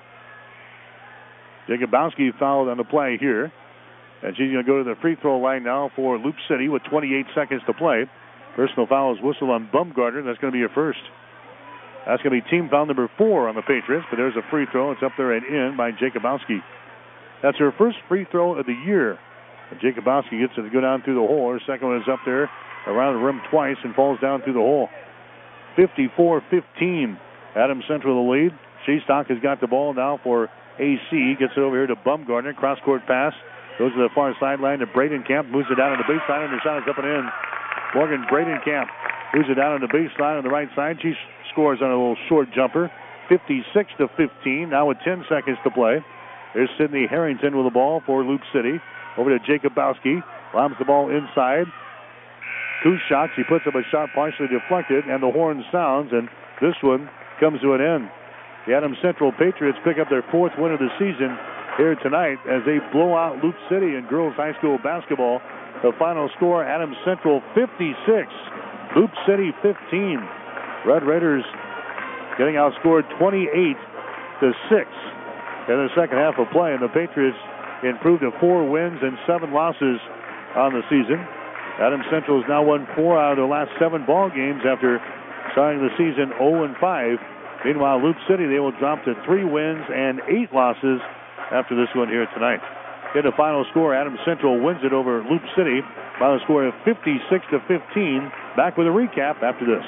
Jacobowski fouled on the play here. And she's going to go to the free throw line now for Loop City with twenty-eight seconds to play. Personal foul is whistled on Bumgardner. That's going to be her first. That's going to be team foul number four on the Patriots, but there's a free throw. It's up there and in by Jacobowski. That's her first free throw of the year. And Jacobowski gets it to go down through the hole. Her second one is up there around the rim twice and falls down through the hole. fifty-four fifteen. Adams Central the lead. Shestock has got the ball now for A C. Gets it over here to Bumgardner. Cross-court pass. Goes to the far sideline to Bradenkamp. Moves it down on the baseline, and the shot is up and in. Morgan Bradenkamp moves it down on the baseline on the right side. She scores on a little short jumper. fifty-six to fifteen. Now with ten seconds to play. There's Sydney Harrington with the ball for Loop City. Over to Jacobowski. Lobs the ball inside. Two shots. He puts up a shot partially deflected, and the horn sounds, and this one comes to an end. The Adams Central Patriots pick up their fourth win of the season here tonight as they blow out Loop City in girls high school basketball. The final score, Adams Central fifty-six, Loop City fifteen. Red Raiders getting outscored twenty-eight to six in the second half of play, and the Patriots improved to four wins and seven losses on the season. Adams Central has now won four out of their last seven ball games after starting the season oh and five. Meanwhile, Loop City, they will drop to three wins and eight losses after this one here tonight. Get the final score. Adams Central wins it over Loop City by the score of fifty-six to fifteen. Back with a recap after this.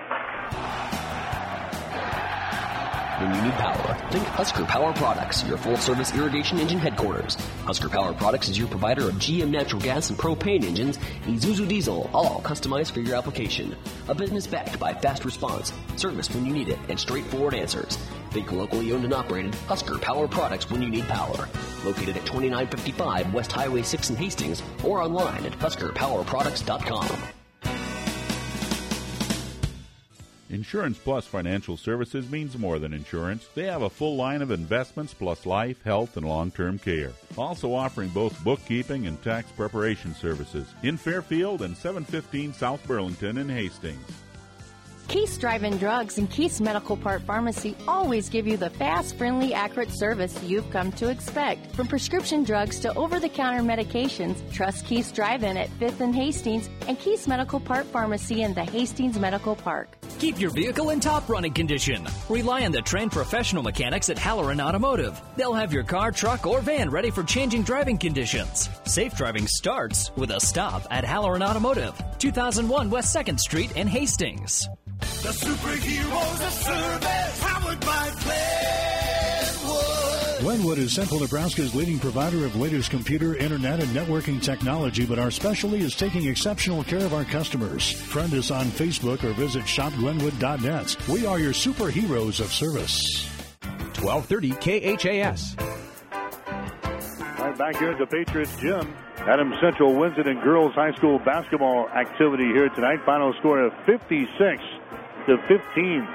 When you need power, think Husker Power Products, your full-service irrigation engine headquarters. Husker Power Products is your provider of G M natural gas and propane engines, Isuzu diesel, all customized for your application. A business backed by fast response, service when you need it, and straightforward answers. Think locally owned and operated Husker Power Products when you need power. Located at twenty-nine fifty-five West Highway six in Hastings, or online at husker power products dot com. Insurance Plus Financial Services means more than insurance. They have a full line of investments plus life, health, and long-term care. Also offering both bookkeeping and tax preparation services in Fairfield and seven fifteen South Burlington in Hastings. Keith's Drive-In Drugs and Keith's Medical Part Pharmacy always give you the fast, friendly, accurate service you've come to expect. From prescription drugs to over-the-counter medications, trust Keith's Drive-In at fifth and Hastings and Keith's Medical Part Pharmacy in the Hastings Medical Park. Keep your vehicle in top running condition. Rely on the trained professional mechanics at Halloran Automotive. They'll have your car, truck, or van ready for changing driving conditions. Safe driving starts with a stop at Halloran Automotive, two thousand one West second Street in Hastings. The superheroes of service, powered by Glenwood. Glenwood is Central Nebraska's leading provider of latest computer, internet, and networking technology, but our specialty is taking exceptional care of our customers. Friend us on Facebook or visit shop glenwood dot net. We are your superheroes of service. twelve thirty K H A S. All right, back here at the Patriots gym. Adams Central wins it in girls high school basketball activity here tonight. Final score of fifty-six to fifteen.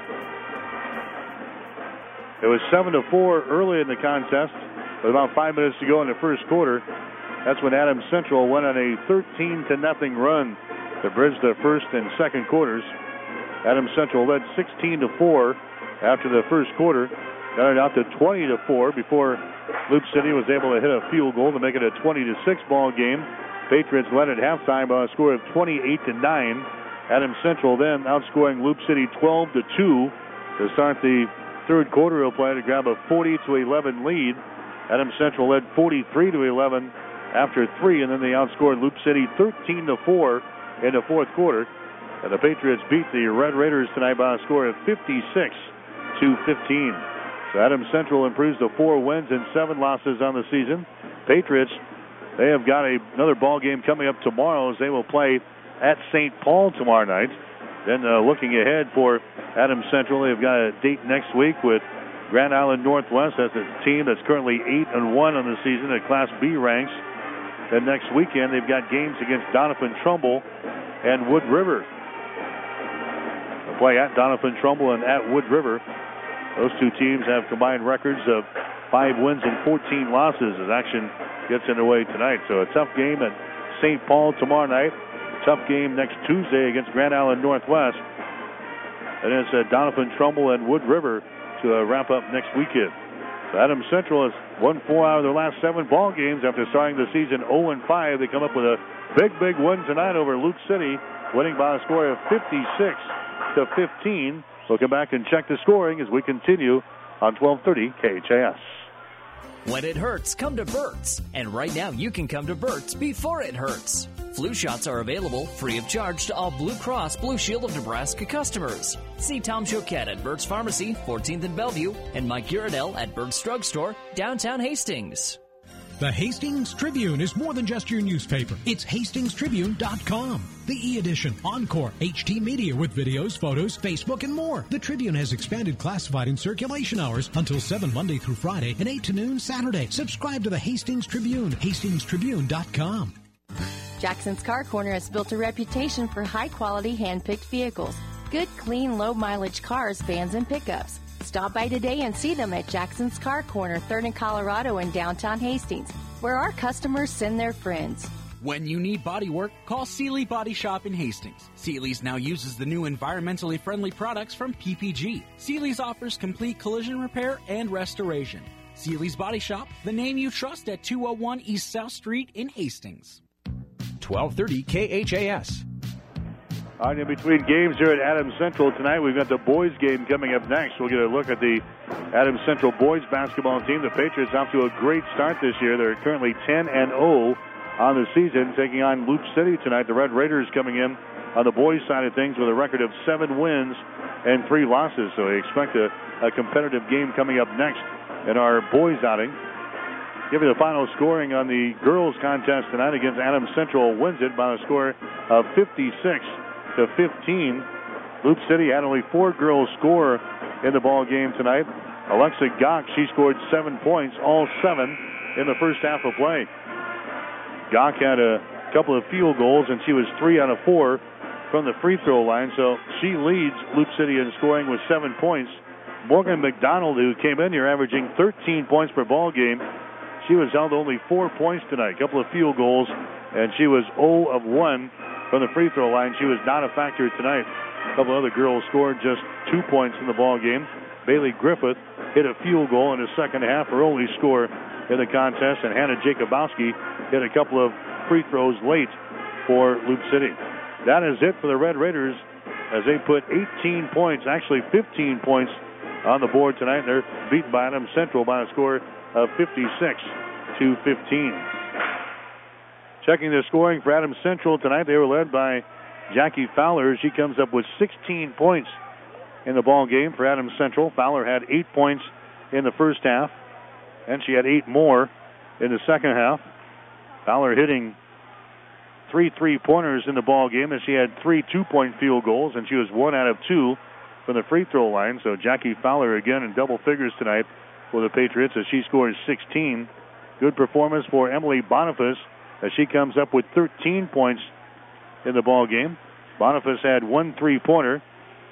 It was seven to four early in the contest, with about five minutes to go in the first quarter. That's when Adams Central went on a thirteen to nothing run to bridge the first and second quarters. Adams Central led sixteen to four after the first quarter. Got it out to twenty to four before Loop City was able to hit a field goal to make it a twenty to six ball game. Patriots led at halftime by a score of twenty-eight to nine. Adams Central then outscoring Loop City twelve to two to start the third quarter of play to grab a forty to eleven lead. Adams Central led forty-three to eleven after three, and then they outscored Loop City thirteen to four in the fourth quarter. And the Patriots beat the Red Raiders tonight by a score of fifty-six to fifteen. So Adams Central improves to four wins and seven losses on the season. Patriots, they have got a, another ball game coming up tomorrow as they will play at Saint Paul tomorrow night. Then uh, looking ahead for Adams Central, they've got a date next week with Grand Island Northwest. That's a team that's currently eight and one on the season at Class B ranks. Then next weekend they've got games against Doniphan Trumbull and Wood River. They'll play at Doniphan Trumbull and at Wood River. Those two teams have combined records of five wins and fourteen losses as action gets underway tonight. So a tough game at Saint Paul tomorrow night. Tough game next Tuesday against Grand Island Northwest. And it's uh, Doniphan Trumbull and Wood River to uh, wrap up next weekend. So Adams Central has won four out of their last seven ball games after starting the season oh and five. They come up with a big, big win tonight over Luke City, winning by a score of fifty-six to fifteen. We'll come back and check the scoring as we continue on twelve thirty K H A S. When it hurts, come to Burt's. And right now, you can come to Burt's before it hurts. Flu shots are available free of charge to all Blue Cross Blue Shield of Nebraska customers. See Tom Choquette at Burt's Pharmacy, fourteenth and Bellevue, and Mike Uradell at Burt's Drugstore, downtown Hastings. The Hastings Tribune is more than just your newspaper. It's hastings tribune dot com. The e-edition, Encore, H D Media with videos, photos, Facebook, and more. The Tribune has expanded classified and circulation hours until seven Monday through Friday and eight to noon Saturday. Subscribe to the Hastings Tribune, hastings tribune dot com. Jackson's Car Corner has built a reputation for high-quality hand-picked vehicles. Good, clean, low-mileage cars, vans, and pickups. Stop by today and see them at Jackson's Car Corner, third and Colorado in downtown Hastings, where our customers send their friends. When you need body work, call Seeley Body Shop in Hastings. Seeley's now uses the new environmentally friendly products from P P G. Seeley's offers complete collision repair and restoration. Seeley's Body Shop, the name you trust at two oh one East South Street in Hastings. twelve thirty K H A S. All right, in between games here at Adams Central tonight, we've got the boys game coming up next. We'll get a look at the Adams Central boys basketball team. The Patriots off to a great start this year. They're currently ten and oh on the season, taking on Loop City tonight. The Red Raiders coming in on the boys side of things with a record of seven wins and three losses. So we expect a, a competitive game coming up next in our boys outing. Give you the final scoring on the girls contest tonight against Adams Central. Wins it by a score of fifty-six to fifteen. Loop City had only four girls score in the ball game tonight. Alexa Gach, she scored seven points, all seven in the first half of play. Gach had a couple of field goals, and she was three out of four from the free throw line. So she leads Loop City in scoring with seven points. Morgan McDonald, who came in here averaging thirteen points per ball game, she was held to only four points tonight. A couple of field goals, and she was zero of one from the free throw line. She was not a factor tonight. A couple other girls scored just two points in the ball game. Bailey Griffith hit a field goal in the second half, her only score in the contest, and Hannah Jacobowski hit a couple of free throws late for Loop City. That is it for the Red Raiders as they put eighteen points, actually fifteen points on the board tonight. They're beaten by Adams Central by a score of fifty-six to fifteen. Checking the scoring for Adams Central tonight, they were led by Jackie Fowler. She comes up with sixteen points in the ball game for Adams Central. Fowler had eight points in the first half, and she had eight more in the second half. Fowler hitting three three-pointers in the ball game, and she had three two-point field goals, and she was one out of two from the free throw line. So Jackie Fowler again in double figures tonight for the Patriots as she scores sixteen. Good performance for Emily Boniface as she comes up with thirteen points in the ball game. Boniface had one three-pointer,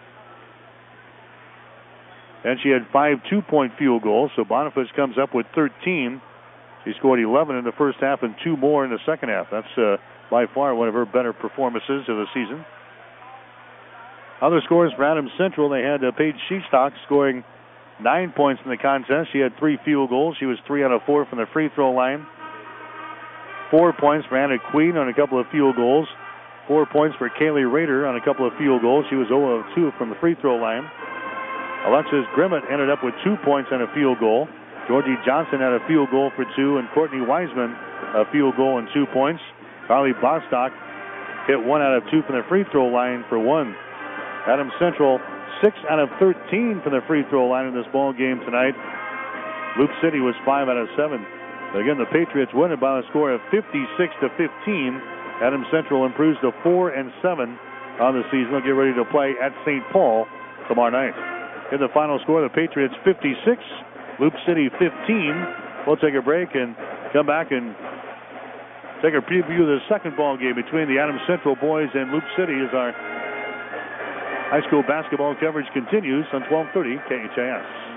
and she had five two-point field goals. So Boniface comes up with thirteen. She scored eleven in the first half and two more in the second half. That's uh, by far one of her better performances of the season. Other scores for Adams Central, they had uh, Paige Sheestock scoring nine points in the contest. She had three field goals. She was three out of four from the free throw line. Four points for Anna Queen on a couple of field goals. Four points for Kaylee Rader on a couple of field goals. She was zero of two from the free throw line. Alexis Grimmett ended up with two points and a field goal. Georgie Johnson had a field goal for two, and Courtney Wiseman a field goal and two points. Carly Bostock hit one out of two from the free throw line for one. Adams Central, six out of thirteen from the free throw line in this ball game tonight. Loop City was five out of seven. Again, the Patriots win it by a score of fifty-six to fifteen. Adams Central improves to four and seven on the season. They'll get ready to play at Saint Paul tomorrow night. In the final score, the Patriots fifty-six, Loop City fifteen. We'll take a break and come back and take a preview of the second ball game between the Adams Central boys and Loop City as our high school basketball coverage continues on twelve thirty K H A S.